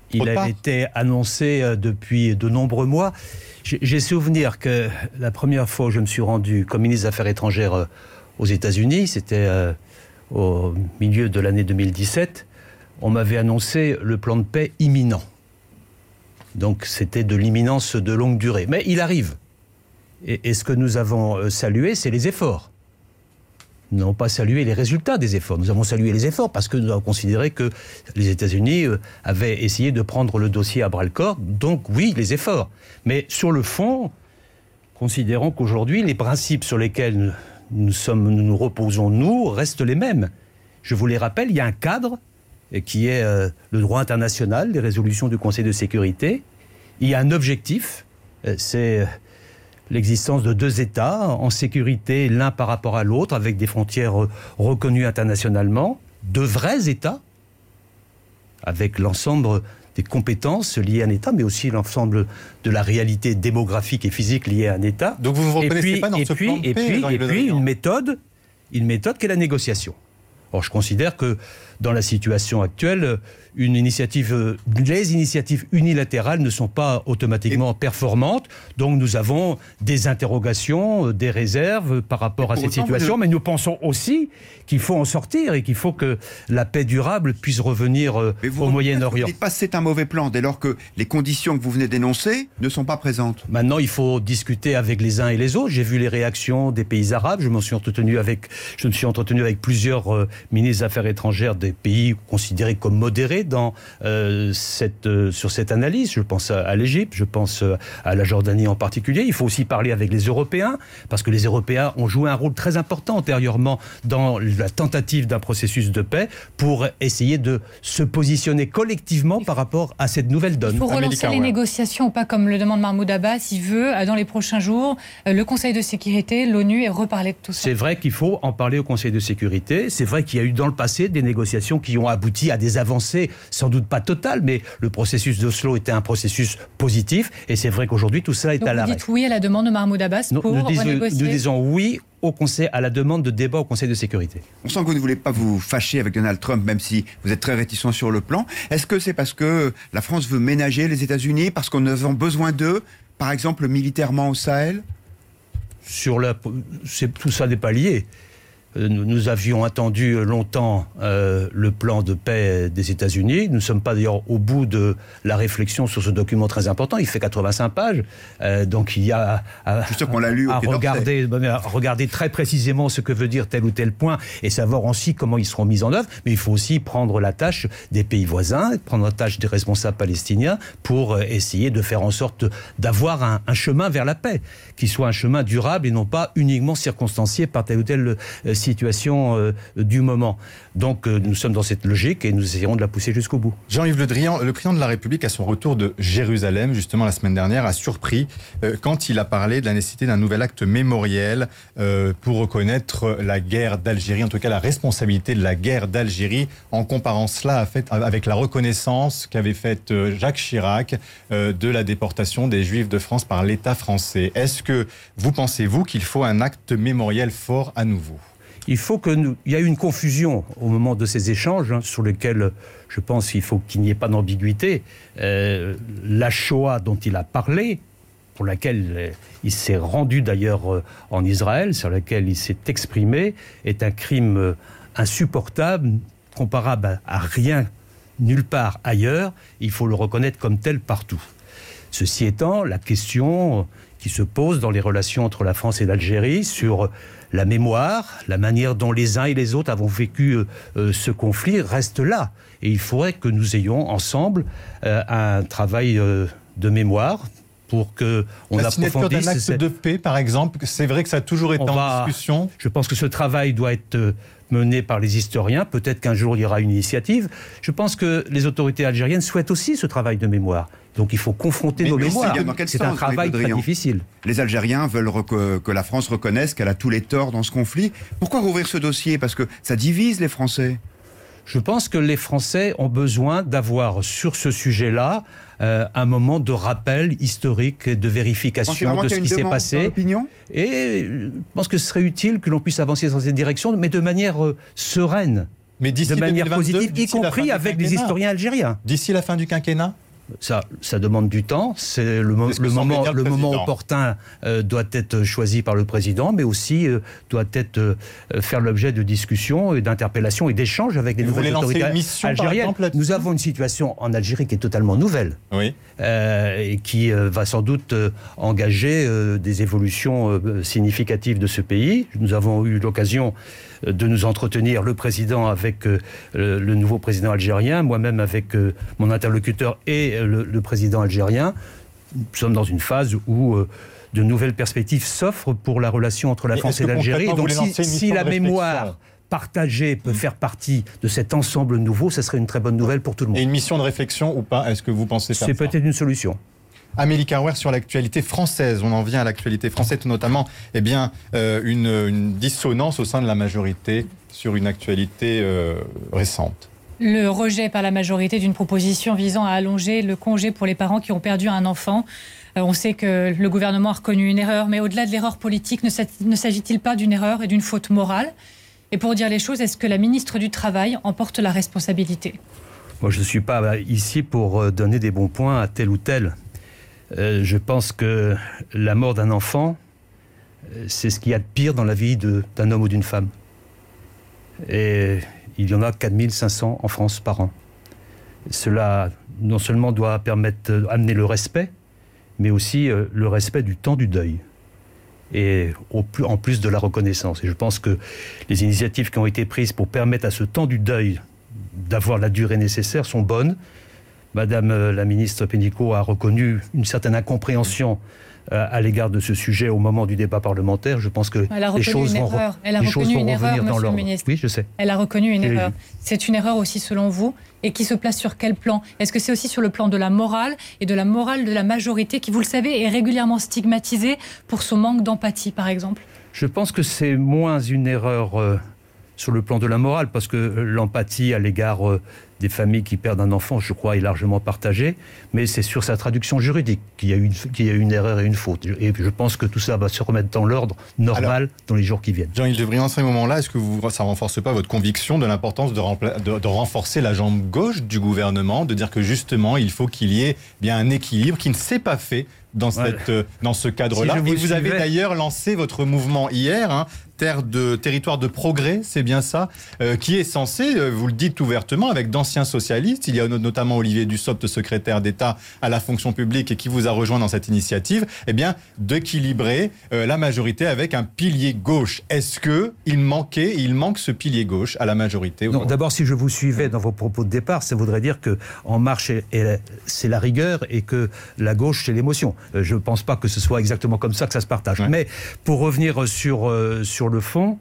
Il a été annoncé depuis de nombreux mois. J'ai souvenir que la première fois où je me suis rendu comme ministre des Affaires étrangères aux États-Unis, c'était au milieu de l'année 2017, on m'avait annoncé le plan de paix imminent. Donc c'était de l'imminence de longue durée. Mais il arrive. Et ce que nous avons salué, c'est les efforts. Nous n'avons pas salué les résultats des efforts. Nous avons salué les efforts parce que nous avons considéré que les États-Unis avaient essayé de prendre le dossier à bras-le-corps. Donc oui, les efforts. Mais sur le fond, considérons qu'aujourd'hui, les principes sur lesquels nous reposons, nous, restent les mêmes. Je vous les rappelle, il y a un cadre qui est le droit international, les résolutions du Conseil de sécurité. Il y a un objectif, c'est l'existence de 2 États en sécurité l'un par rapport à l'autre, avec des frontières reconnues internationalement, 2 vrais États, avec l'ensemble des compétences liées à un État, mais aussi l'ensemble de la réalité démographique et physique liée à un État. Donc vous ne vous reconnaissez pas dans ce plan de paix, et puis une méthode qui est la négociation. Or, je considère que dans la situation actuelle, les initiatives unilatérales ne sont pas automatiquement performantes. Donc nous avons des interrogations, des réserves par rapport à cette situation. Mais nous pensons aussi qu'il faut en sortir et qu'il faut que la paix durable puisse revenir au Moyen-Orient. Vous dites pas que c'est un mauvais plan dès lors que les conditions que vous venez d'énoncer ne sont pas présentes. Maintenant, il faut discuter avec les uns et les autres. J'ai vu les réactions des pays arabes. Je me suis entretenu avec plusieurs ministres des Affaires étrangères des pays considérés comme modérés sur cette analyse. Je pense à l'Égypte, je pense à la Jordanie en particulier. Il faut aussi parler avec les Européens, parce que les Européens ont joué un rôle très important antérieurement dans la tentative d'un processus de paix pour essayer de se positionner collectivement par rapport à cette nouvelle donne. Il faut relancer les négociations, pas comme le demande Mahmoud Abbas. Il veut, dans les prochains jours, le Conseil de sécurité, l'ONU, et reparler de tout ça. C'est vrai qu'il faut en parler au Conseil de sécurité. C'est vrai qu'il y a eu dans le passé des négociations qui ont abouti à des avancées, sans doute pas totales, mais le processus d'Oslo était un processus positif. Et c'est vrai qu'aujourd'hui, tout ça est à l'arrêt. Vous dites oui à la demande de Mahmoud Abbas pour renégocier. Nous disons oui au Conseil, à la demande de débat au Conseil de sécurité. On sent que vous ne voulez pas vous fâcher avec Donald Trump, même si vous êtes très réticent sur le plan. Est-ce que c'est parce que la France veut ménager les États-Unis, parce qu'on a besoin d'eux, par exemple militairement au Sahel ? Tout ça n'est pas lié. Nous avions attendu longtemps le plan de paix des États-Unis. Nous ne sommes pas d'ailleurs au bout de la réflexion sur ce document très important. Il fait 85 pages. Donc il y a à regarder très précisément ce que veut dire tel ou tel point et savoir aussi comment ils seront mis en œuvre. Mais il faut aussi prendre la tâche des pays voisins, prendre la tâche des responsables palestiniens pour essayer de faire en sorte d'avoir un chemin vers la paix, qui soit un chemin durable et non pas uniquement circonstancié par telle ou telle situation du moment. Donc nous sommes dans cette logique et nous essayerons de la pousser jusqu'au bout. Jean-Yves Le Drian, le président de la République, à son retour de Jérusalem, justement la semaine dernière, a surpris quand il a parlé de la nécessité d'un nouvel acte mémoriel pour reconnaître la guerre d'Algérie, en tout cas la responsabilité de la guerre d'Algérie, en comparant cela avec la reconnaissance qu'avait faite Jacques Chirac de la déportation des Juifs de France par l'État français. Est-ce que vous pensez, qu'il faut un acte mémoriel fort à nouveau ? Il y a eu une confusion au moment de ces échanges, sur lesquels je pense qu'il faut qu'il n'y ait pas d'ambiguïté. La Shoah dont il a parlé, pour laquelle il s'est rendu d'ailleurs en Israël, sur laquelle il s'est exprimé, est un crime insupportable, comparable à rien, nulle part ailleurs. Il faut le reconnaître comme tel partout. Ceci étant, la question qui se pose dans les relations entre la France et l'Algérie sur la mémoire, la manière dont les uns et les autres avons vécu ce conflit reste là. Et il faudrait que nous ayons ensemble un travail de mémoire pour qu'on approfondisse... La signature d'un acte de paix, par exemple, c'est vrai que ça a toujours été en discussion. Je pense que ce travail doit être mené par les historiens. Peut-être qu'un jour, il y aura une initiative. Je pense que les autorités algériennes souhaitent aussi ce travail de mémoire. Donc il faut confronter nos mémoires. C'est un travail très difficile. Les Algériens veulent que la France reconnaisse qu'elle a tous les torts dans ce conflit. Pourquoi rouvrir ce dossier ? Parce que ça divise les Français. Je pense que les Français ont besoin d'avoir sur ce sujet-là un moment de rappel historique, de vérification de ce qui s'est passé. Et je pense que ce serait utile que l'on puisse avancer dans cette direction, mais de manière sereine. Mais d'ici de manière 2022, positive, y compris avec les historiens algériens. D'ici la fin du quinquennat ? Ça demande du temps. C'est le moment opportun doit être choisi par le président, mais aussi doit être faire l'objet de discussions, et d'interpellations et d'échanges avec les nouvelles autorités algériennes. Nous avons une situation en Algérie qui est totalement nouvelle, oui. Et qui va sans doute engager des évolutions significatives de ce pays. Nous avons eu l'occasion de nous entretenir, le président avec le nouveau président algérien, moi-même avec mon interlocuteur et le président algérien. Nous sommes dans une phase où de nouvelles perspectives s'offrent pour la relation entre la France et l'Algérie. Donc si la mémoire partagée peut faire partie de cet ensemble nouveau, ça serait une très bonne nouvelle pour tout le monde. Et une mission de réflexion ou pas ? Est-ce que vous pensez faire ça ? C'est peut-être une solution. Amélie Carrouer, sur l'actualité française, on en vient à l'actualité française, notamment une dissonance au sein de la majorité sur une actualité récente. Le rejet par la majorité d'une proposition visant à allonger le congé pour les parents qui ont perdu un enfant. On sait que le gouvernement a reconnu une erreur, mais au-delà de l'erreur politique, ne s'agit-il pas d'une erreur et d'une faute morale ? Et pour dire les choses, est-ce que la ministre du Travail en porte la responsabilité ? Moi, je ne suis pas ici pour donner des bons points à tel ou tel. Je pense que la mort d'un enfant, c'est ce qu'il y a de pire dans la vie d'un homme ou d'une femme. Et il y en a 4500 en France par an. Cela, non seulement doit permettre d'amener le respect, mais aussi le respect du temps du deuil. Et en plus de la reconnaissance. Et je pense que les initiatives qui ont été prises pour permettre à ce temps du deuil d'avoir la durée nécessaire sont bonnes. Madame la ministre Pénicaud a reconnu une certaine incompréhension à l'égard de ce sujet au moment du débat parlementaire. Je pense que les choses vont revenir dans l'ordre. Oui, je sais. Elle a reconnu une erreur. C'est une erreur aussi selon vous, et qui se place sur quel plan ? Est-ce que c'est aussi sur le plan de la morale et de la morale de la majorité qui, vous le savez, est régulièrement stigmatisée pour son manque d'empathie, par exemple ? Je pense que c'est moins une erreur sur le plan de la morale, parce que l'empathie à l'égard des familles qui perdent un enfant, je crois, est largement partagée, mais c'est sur sa traduction juridique qu'il y a une erreur et une faute. Et je pense que tout ça va se remettre dans l'ordre normal dans les jours qui viennent. Jean-Yves Le Drian, à ce moment-là, est-ce que ça ne renforce pas votre conviction de l'importance de renforcer la jambe gauche du gouvernement, de dire que justement, il faut qu'il y ait bien un équilibre qui ne s'est pas fait dans ce cadre-là. Et vous avez d'ailleurs lancé votre mouvement hier, territoire de progrès, c'est bien ça, qui est censé, vous le dites ouvertement, avec d'anciens socialistes. Il y a notamment Olivier Dussopt, secrétaire d'État à la fonction publique, et qui vous a rejoint dans cette initiative, d'équilibrer la majorité avec un pilier gauche. Est-ce qu'il manque ce pilier gauche à la majorité ? Non, d'abord, si je vous suivais dans vos propos de départ, ça voudrait dire que En Marche, c'est la rigueur et que la gauche, c'est l'émotion. Je ne pense pas que ce soit exactement comme ça que ça se partage. Ouais. Mais pour revenir sur le fond,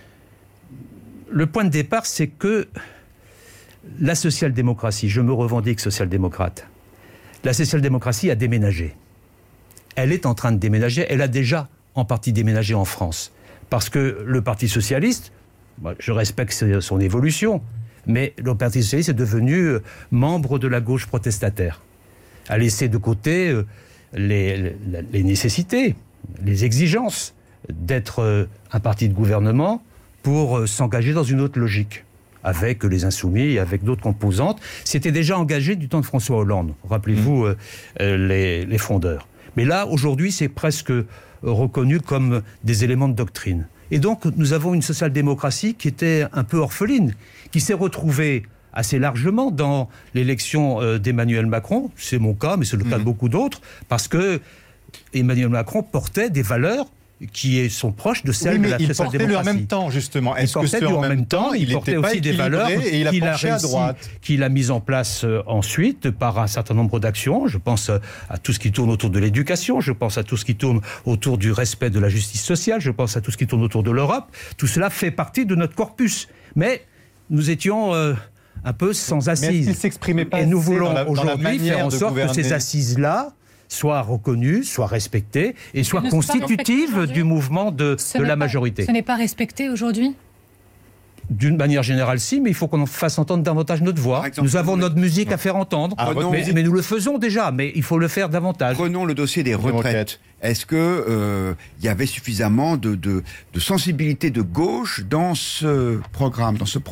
le point de départ, c'est que la social-démocratie, je me revendique social-démocrate, la social-démocratie a déménagé. Elle est en train de déménager, elle a déjà en partie déménagé en France. Parce que le Parti socialiste, je respecte son évolution, mais le Parti socialiste est devenu membre de la gauche protestataire, a laissé de côté les nécessités, les exigences d'être un parti de gouvernement pour s'engager dans une autre logique, avec les Insoumis et avec d'autres composantes. C'était déjà engagé du temps de François Hollande, rappelez-vous les fondeurs. Mais là, aujourd'hui, c'est presque reconnu comme des éléments de doctrine. Et donc, nous avons une social-démocratie qui était un peu orpheline, qui s'est retrouvée assez largement dans l'élection d'Emmanuel Macron. C'est mon cas, mais c'est le cas de beaucoup d'autres, parce que Emmanuel Macron portait des valeurs qui sont proches de celles de la social-démocratie. Il portait en même temps, justement. Est-ce que c'est en même temps, il portait aussi des valeurs et il a penché à droite, qu'il a mis en place ensuite par un certain nombre d'actions. Je pense à tout ce qui tourne autour de l'éducation, je pense à tout ce qui tourne autour du respect de la justice sociale, je pense à tout ce qui tourne autour de l'Europe. Tout cela fait partie de notre corpus. Mais nous étions un peu sans assises. Mais est-ce qu'il s'exprimait pas et nous voulons aujourd'hui faire en sorte que ces assises-là soient reconnues, soient respectées et soient constitutives du mouvement de la majorité. Ce n'est pas respecté aujourd'hui ? D'une manière générale, si, mais il faut qu'on fasse entendre davantage notre voix. Exemple, nous avons notre musique à faire entendre, mais nous le faisons déjà, mais il faut le faire davantage. Prenons le dossier des retraites. Est-ce qu'il y avait suffisamment de sensibilité de gauche dans ce programme, dans ce projet ?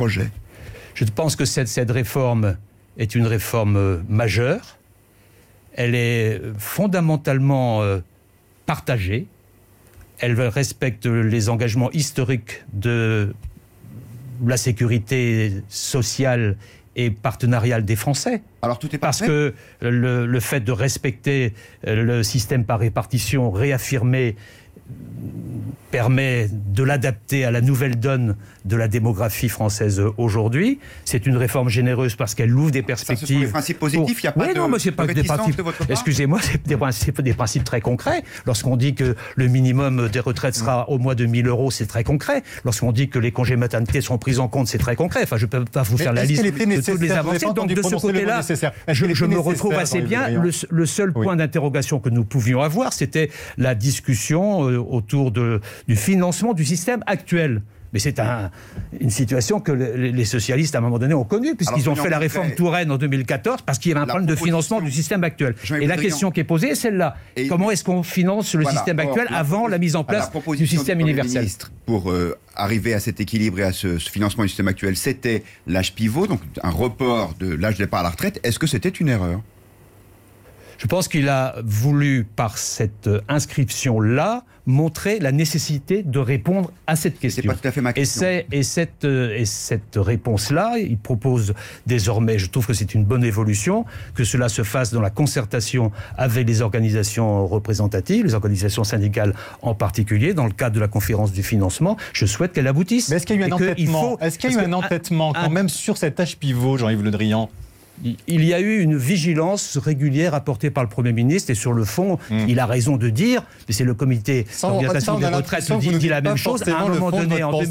Je pense que cette réforme est une réforme majeure. Elle est fondamentalement partagée. Elle respecte les engagements historiques de la sécurité sociale et partenariale des Français. Alors tout est Parce parfait. que le fait de respecter le système par répartition réaffirmé permet de l'adapter à la nouvelle donne de la démographie française aujourd'hui. C'est une réforme généreuse parce qu'elle ouvre des perspectives. Ça, ce sont des principes positifs, il n'y a pas de c'est pas des principes. de votre part. Excusez-moi, c'est des principes très concrets. Lorsqu'on dit que le minimum des retraites sera au moins de 1 000 €, c'est très concret. Lorsqu'on dit que les congés maternité seront pris en compte, c'est très concret. Enfin, je ne peux pas vous faire la liste de toutes les avancées. Donc de ce côté-là, je me retrouve assez bien. Le seul point d'interrogation que nous pouvions avoir, c'était la discussion autour du financement du système actuel. Mais c'est une situation que les socialistes, à un moment donné, ont connue, puisqu'ils ont fait la réforme Touraine en 2014, parce qu'il y avait un problème de financement du système actuel. Et la question qui est posée est celle-là. Comment est-ce qu'on finance le système actuel avant la mise en place du système universel ? Pour arriver à cet équilibre et à ce financement du système actuel, c'était l'âge pivot, donc un report de l'âge de départ à la retraite. Est-ce que c'était une erreur ? Je pense qu'il a voulu, par cette inscription-là, montrer la nécessité de répondre à cette question. C'est pas tout à fait ma question. Et cette réponse-là, il propose désormais, je trouve que c'est une bonne évolution, que cela se fasse dans la concertation avec les organisations représentatives, les organisations syndicales en particulier, dans le cadre de la conférence du financement. Je souhaite qu'elle aboutisse. Mais est-ce qu'il y a eu un entêtement ? Est-ce qu'il y a eu un entêtement quand même sur cet âge pivot, Jean-Yves Le Drian ? Il y a eu une vigilance régulière apportée par le Premier ministre et sur le fond, il a raison de dire, mais c'est le comité d'orientation des retraites qui dit la même chose. À un moment donné, en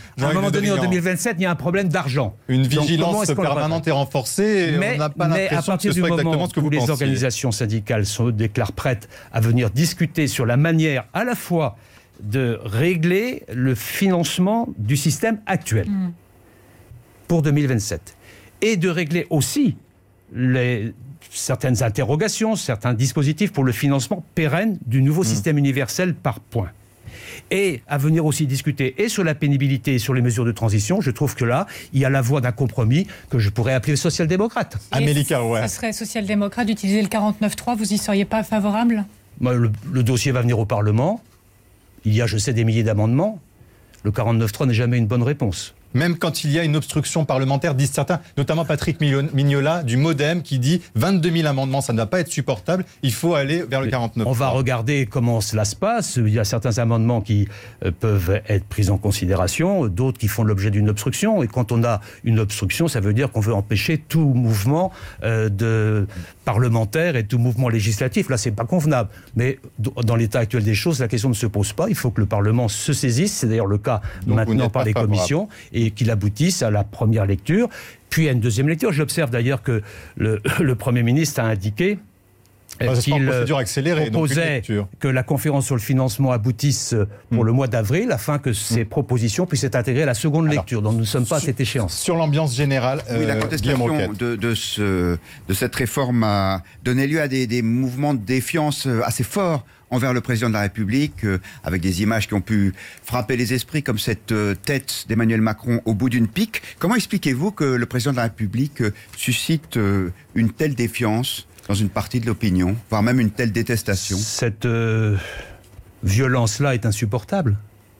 2027, il y a un problème d'argent. Une vigilance permanente et renforcée, on n'a pas l'impression que ce soit exactement ce que vous pensiez. Les organisations syndicales se déclarent prêtes à venir discuter sur la manière à la fois de régler le financement du système actuel pour 2027. Et de régler aussi certaines interrogations, certains dispositifs pour le financement pérenne du nouveau système universel par points. Et à venir aussi discuter et sur la pénibilité et sur les mesures de transition. Je trouve que là, il y a la voie d'un compromis que je pourrais appeler social-démocrate. Amélie Carouet. Ça serait social-démocrate d'utiliser le 49.3, vous y seriez pas favorable ? Le dossier va venir au Parlement. Il y a, je sais, des milliers d'amendements. Le 49.3 n'est jamais une bonne réponse. Même quand il y a une obstruction parlementaire, disent certains, notamment Patrick Mignola du MoDem, qui dit 22 000 amendements, ça ne va pas être supportable, il faut aller vers le 49. On va regarder comment cela se passe. Il y a certains amendements qui peuvent être pris en considération, d'autres qui font l'objet d'une obstruction. Et quand on a une obstruction, ça veut dire qu'on veut empêcher tout mouvement de parlementaire et tout mouvement législatif. Là, c'est pas convenable. Mais dans l'état actuel des choses, la question ne se pose pas. Il faut que le Parlement se saisisse. C'est d'ailleurs le cas maintenant par les commissions. Et qu'il aboutisse à la première lecture, puis à une deuxième lecture. J'observe d'ailleurs que le Premier ministre a indiqué qu'il proposait que la conférence sur le financement aboutisse pour le mois d'avril, afin que ces propositions puissent être intégrées à la seconde lecture. Donc nous ne sommes pas à cette échéance. Sur l'ambiance générale, oui, la contestation de cette réforme a donné lieu à des mouvements de défiance assez forts envers le président de la République, avec des images qui ont pu frapper les esprits, comme cette tête d'Emmanuel Macron au bout d'une pique. Comment expliquez-vous que le président de la République suscite une telle défiance dans une partie de l'opinion, voire même une telle détestation ? Cette violence-là est insupportable.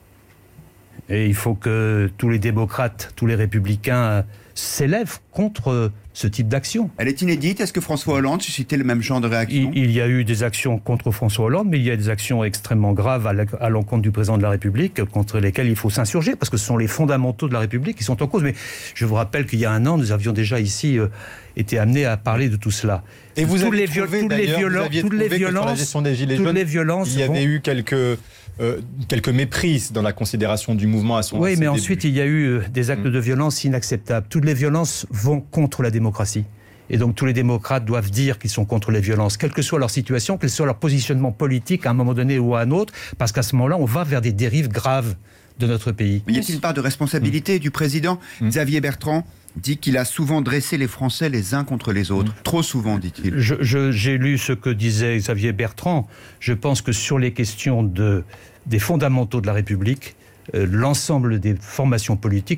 Et il faut que tous les démocrates, tous les républicains s'élèvent contre ce type d'action. Elle est inédite. Est-ce que François Hollande suscitait le même genre de réaction ? Il y a eu des actions contre François Hollande, mais il y a des actions extrêmement graves à l'encontre du président de la République, contre lesquelles il faut s'insurger, parce que ce sont les fondamentaux de la République qui sont en cause. Mais je vous rappelle qu'il y a un an, nous avions déjà ici été amenés à parler de tout cela. Et vous avez trouvé que sur la gestion des Gilets jaunes, il y avait eu quelques méprises dans la considération du mouvement à son Oui, mais début. ensuite, il y a eu des actes de violence inacceptables. Toutes les violences vont contre la démocratie. Et donc, tous les démocrates doivent dire qu'ils sont contre les violences, quelle que soit leur situation, quel soit leur positionnement politique à un moment donné ou à un autre, parce qu'à ce moment-là, on va vers des dérives graves de notre pays. Mais y a-t-il une part de responsabilité du président ? Xavier Bertrand dit qu'il a souvent dressé les Français les uns contre les autres. Trop souvent, dit-il. J'ai lu ce que disait Xavier Bertrand. Je pense que sur les questions des fondamentaux de la République, l'ensemble des formations politiques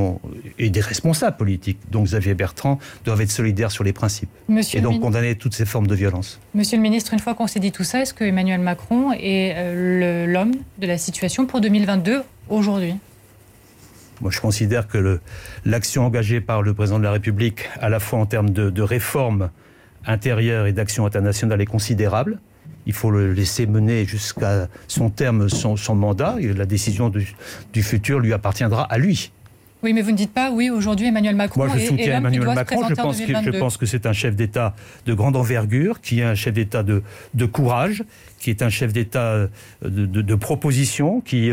et des responsables politiques, dont Xavier Bertrand, doivent être solidaires sur les principes. Et donc condamner toutes ces formes de violence. Monsieur le ministre, une fois qu'on s'est dit tout ça, est-ce que Emmanuel Macron est l'homme de la situation pour 2022, aujourd'hui ? Moi, je considère que l'action engagée par le président de la République, à la fois en termes de réforme intérieure et d'action internationale, est considérable. Il faut le laisser mener jusqu'à son terme, son mandat. Et la décision du futur lui appartiendra à lui. Oui, mais vous ne dites pas, oui, aujourd'hui, Emmanuel Macron Moi, je soutiens Emmanuel Macron. Je pense que c'est un chef d'État de grande envergure, qui est un chef d'État de courage, qui est un chef d'État de proposition, qui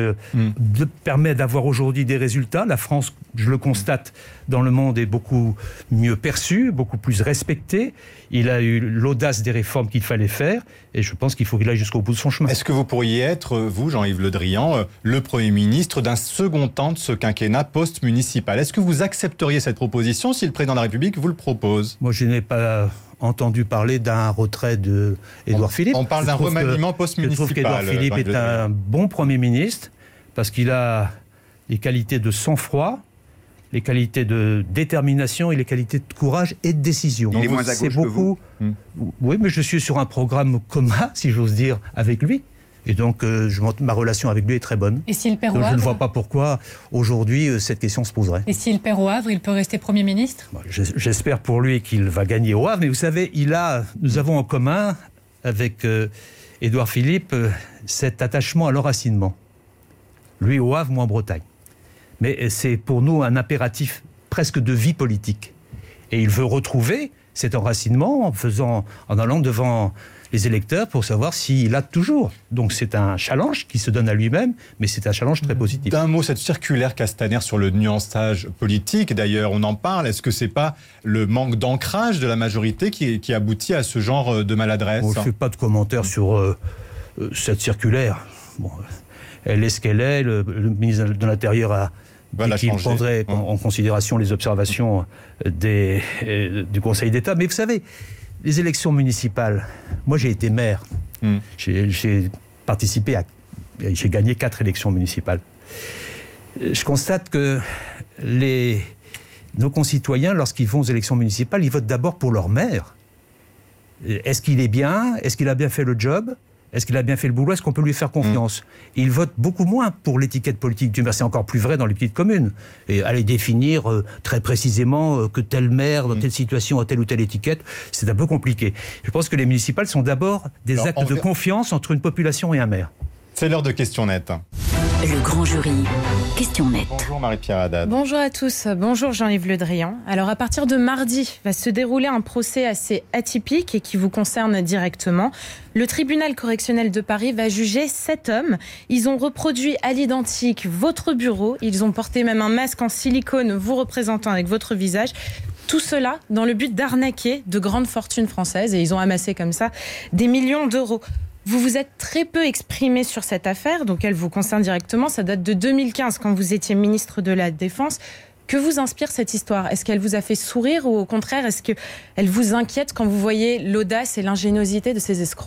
permet d'avoir aujourd'hui des résultats. La France, je le constate, dans le monde est beaucoup mieux perçue, beaucoup plus respectée. Il a eu l'audace des réformes qu'il fallait faire, et je pense qu'il faut qu'il aille jusqu'au bout de son chemin. Est-ce que vous pourriez être, vous, Jean-Yves Le Drian, le Premier ministre d'un second temps de ce quinquennat post-municipal ? Est-ce que vous accepteriez cette proposition si le Président de la République vous le propose ? Moi, je n'ai pas entendu parler d'un retrait d'Édouard Philippe. On parle d'un remaniement post-municipal. Je trouve qu'Édouard Philippe est un bon Premier ministre, parce qu'il a les qualités de sang-froid, les qualités de détermination et les qualités de courage et de décision. Il est moins à gauche que vous. Oui, mais je suis sur un programme commun, si j'ose dire, avec lui. Et donc, ma relation avec lui est très bonne. Et s'il perd au donc, Havre ? Je ne vois pas pourquoi, aujourd'hui, cette question se poserait. Et s'il perd au Havre, il peut rester Premier ministre ? J'espère pour lui qu'il va gagner au Havre. Mais vous savez, nous avons en commun, avec Édouard Philippe, cet attachement à l'enracinement. Lui au Havre, moi en Bretagne. Mais c'est pour nous un impératif presque de vie politique. Et il veut retrouver cet enracinement en allant devant les électeurs pour savoir s'il a toujours. Donc c'est un challenge qui se donne à lui-même, mais c'est un challenge très positif. D'un mot, cette circulaire Castaner sur le nuançage politique, d'ailleurs, on en parle. Est-ce que c'est pas le manque d'ancrage de la majorité qui aboutit à ce genre de maladresse ? Je ne fais pas de commentaires sur cette circulaire. Bon, elle est ce qu'elle est. Le ministre de l'Intérieur a dit qu'il prendrait en considération les observations du Conseil d'État. Mais vous savez, les élections municipales, moi j'ai été maire. J'ai participé j'ai gagné 4 élections municipales. Je constate que nos concitoyens, lorsqu'ils vont aux élections municipales, ils votent d'abord pour leur maire. Est-ce qu'il est bien ? Est-ce qu'il a bien fait le job ? Est-ce qu'il a bien fait le boulot ? Est-ce qu'on peut lui faire confiance ? Il vote beaucoup moins pour l'étiquette politique du maire. C'est encore plus vrai dans les petites communes. Et aller définir très précisément que tel maire, dans telle situation, a telle ou telle étiquette, c'est un peu compliqué. Je pense que les municipales sont d'abord des actes de confiance entre une population et un maire. C'est l'heure de questions nettes. Le grand jury, question nette. Bonjour Marie-Pierre Haddad. Bonjour à tous, bonjour Jean-Yves Le Drian. Alors à partir de mardi va se dérouler un procès assez atypique et qui vous concerne directement. Le tribunal correctionnel de Paris va juger 7 hommes. Ils ont reproduit à l'identique votre bureau, ils ont porté même un masque en silicone vous représentant avec votre visage. Tout cela dans le but d'arnaquer de grandes fortunes françaises et ils ont amassé comme ça des millions d'euros. Vous vous êtes très peu exprimé sur cette affaire, donc elle vous concerne directement. Ça date de 2015, quand vous étiez ministre de la Défense. Que vous inspire cette histoire ? Est-ce qu'elle vous a fait sourire ou au contraire, est-ce qu'elle vous inquiète quand vous voyez l'audace et l'ingéniosité de ces escrocs ?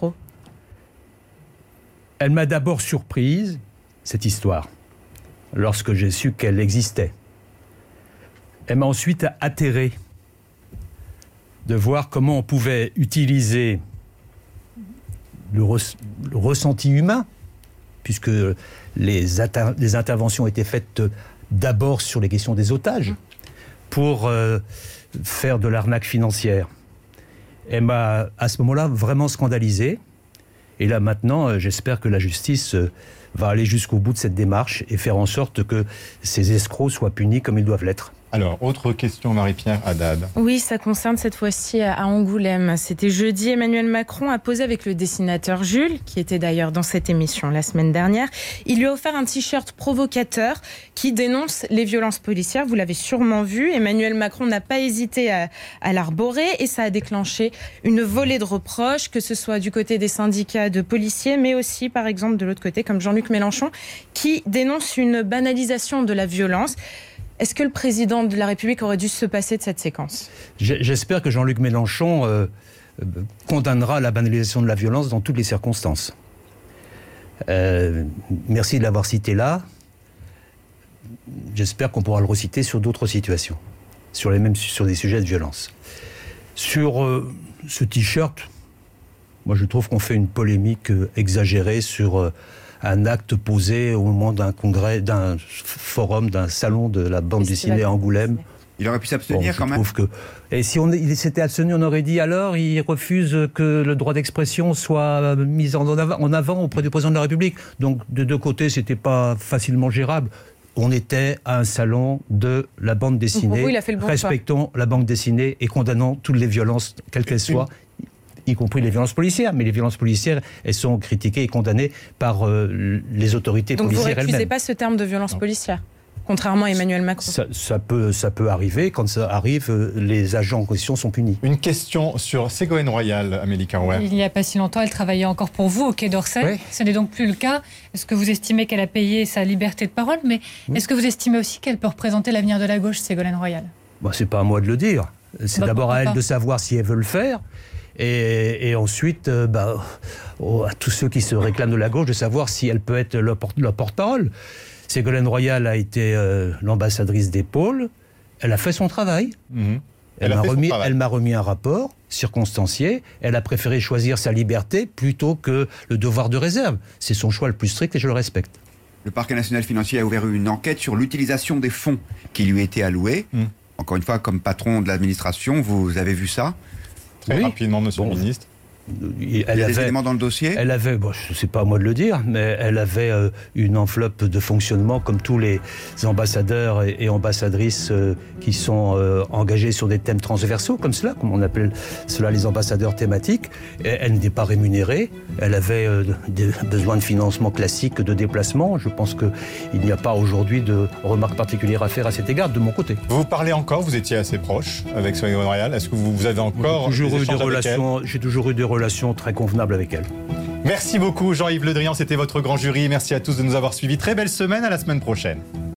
Elle m'a d'abord surprise, cette histoire, lorsque j'ai su qu'elle existait. Elle m'a ensuite atterré de voir comment on pouvait utiliser le ressenti humain, puisque les interventions étaient faites d'abord sur les questions des otages, pour faire de l'arnaque financière. Elle m'a, à ce moment-là, vraiment scandalisé. Et là, maintenant, j'espère que la justice va aller jusqu'au bout de cette démarche et faire en sorte que ces escrocs soient punis comme ils doivent l'être. Alors, autre question, Marie-Pierre Haddad. Oui, ça concerne cette fois-ci à Angoulême. C'était jeudi, Emmanuel Macron a posé avec le dessinateur Jules, qui était d'ailleurs dans cette émission la semaine dernière. Il lui a offert un t-shirt provocateur qui dénonce les violences policières. Vous l'avez sûrement vu. Emmanuel Macron n'a pas hésité à l'arborer et ça a déclenché une volée de reproches, que ce soit du côté des syndicats de policiers, mais aussi, par exemple, de l'autre côté, comme Jean-Luc Mélenchon, qui dénonce une banalisation de la violence. Est-ce que le président de la République aurait dû se passer de cette séquence ? J'espère que Jean-Luc Mélenchon condamnera la banalisation de la violence dans toutes les circonstances. Merci de l'avoir cité là. j'espère qu'on pourra le reciter sur d'autres situations, sur des sujets de violence. Sur ce t-shirt, moi je trouve qu'on fait une polémique exagérée sur un acte posé au moment d'un congrès, d'un forum, d'un salon de la bande dessinée à Angoulême. Il aurait pu s'abstenir quand même. Et si il s'était abstenu, on aurait dit alors il refuse que le droit d'expression soit mis en avant auprès du président de la République. Donc de deux côtés, c'était pas facilement gérable. On était à un salon de la bande dessinée. Vous, il a fait le bon respectons la bande dessinée et condamnons toutes les violences, quelles qu'elles soient, y compris les violences policières. Mais les violences policières, elles sont critiquées et condamnées par les autorités policières elles-mêmes. Donc vous ne récusez pas ce terme de violence policière, contrairement à Emmanuel Macron. Ça peut arriver. Quand ça arrive, les agents en question sont punis. Une question sur Ségolène Royal, Amélie Carrouer. Il n'y a pas si longtemps, elle travaillait encore pour vous au Quai d'Orsay. Oui. Ce n'est donc plus le cas. Est-ce que vous estimez qu'elle a payé sa liberté de parole? Mais est-ce que vous estimez aussi qu'elle peut représenter l'avenir de la gauche, Ségolène Royal? C'est pas à moi de le dire. C'est d'abord à elle de savoir si elle veut le faire. Et ensuite, à tous ceux qui se réclament de la gauche, de savoir si elle peut être leur porte-parole. Ségolène Royal a été l'ambassadrice des pôles. Elle a fait son travail. Mmh. Elle m'a remis un rapport circonstancié. Elle a préféré choisir sa liberté plutôt que le devoir de réserve. C'est son choix le plus strict et je le respecte. Le Parquet national financier a ouvert une enquête sur l'utilisation des fonds qui lui étaient alloués. Mmh. Encore une fois, comme patron de l'administration, vous avez vu ça? Très rapidement, monsieur le ministre. Il y a des éléments dans le dossier? Elle avait, c'est pas à moi de le dire, mais elle avait une enveloppe de fonctionnement comme tous les ambassadeurs et ambassadrices qui sont engagés sur des thèmes transversaux comme cela, comme on appelle cela les ambassadeurs thématiques. Et elle n'était pas rémunérée, elle avait des besoins de financement classique de déplacement. Je pense qu'il n'y a pas aujourd'hui de remarques particulières à faire à cet égard de mon côté. Vous parlez encore, vous étiez assez proche avec Ségolène Royal. Est-ce que vous avez encore J'ai toujours eu des relations très convenables avec elle. Merci beaucoup Jean-Yves Le Drian, c'était votre grand jury. Merci à tous de nous avoir suivis. Très belle semaine, à la semaine prochaine.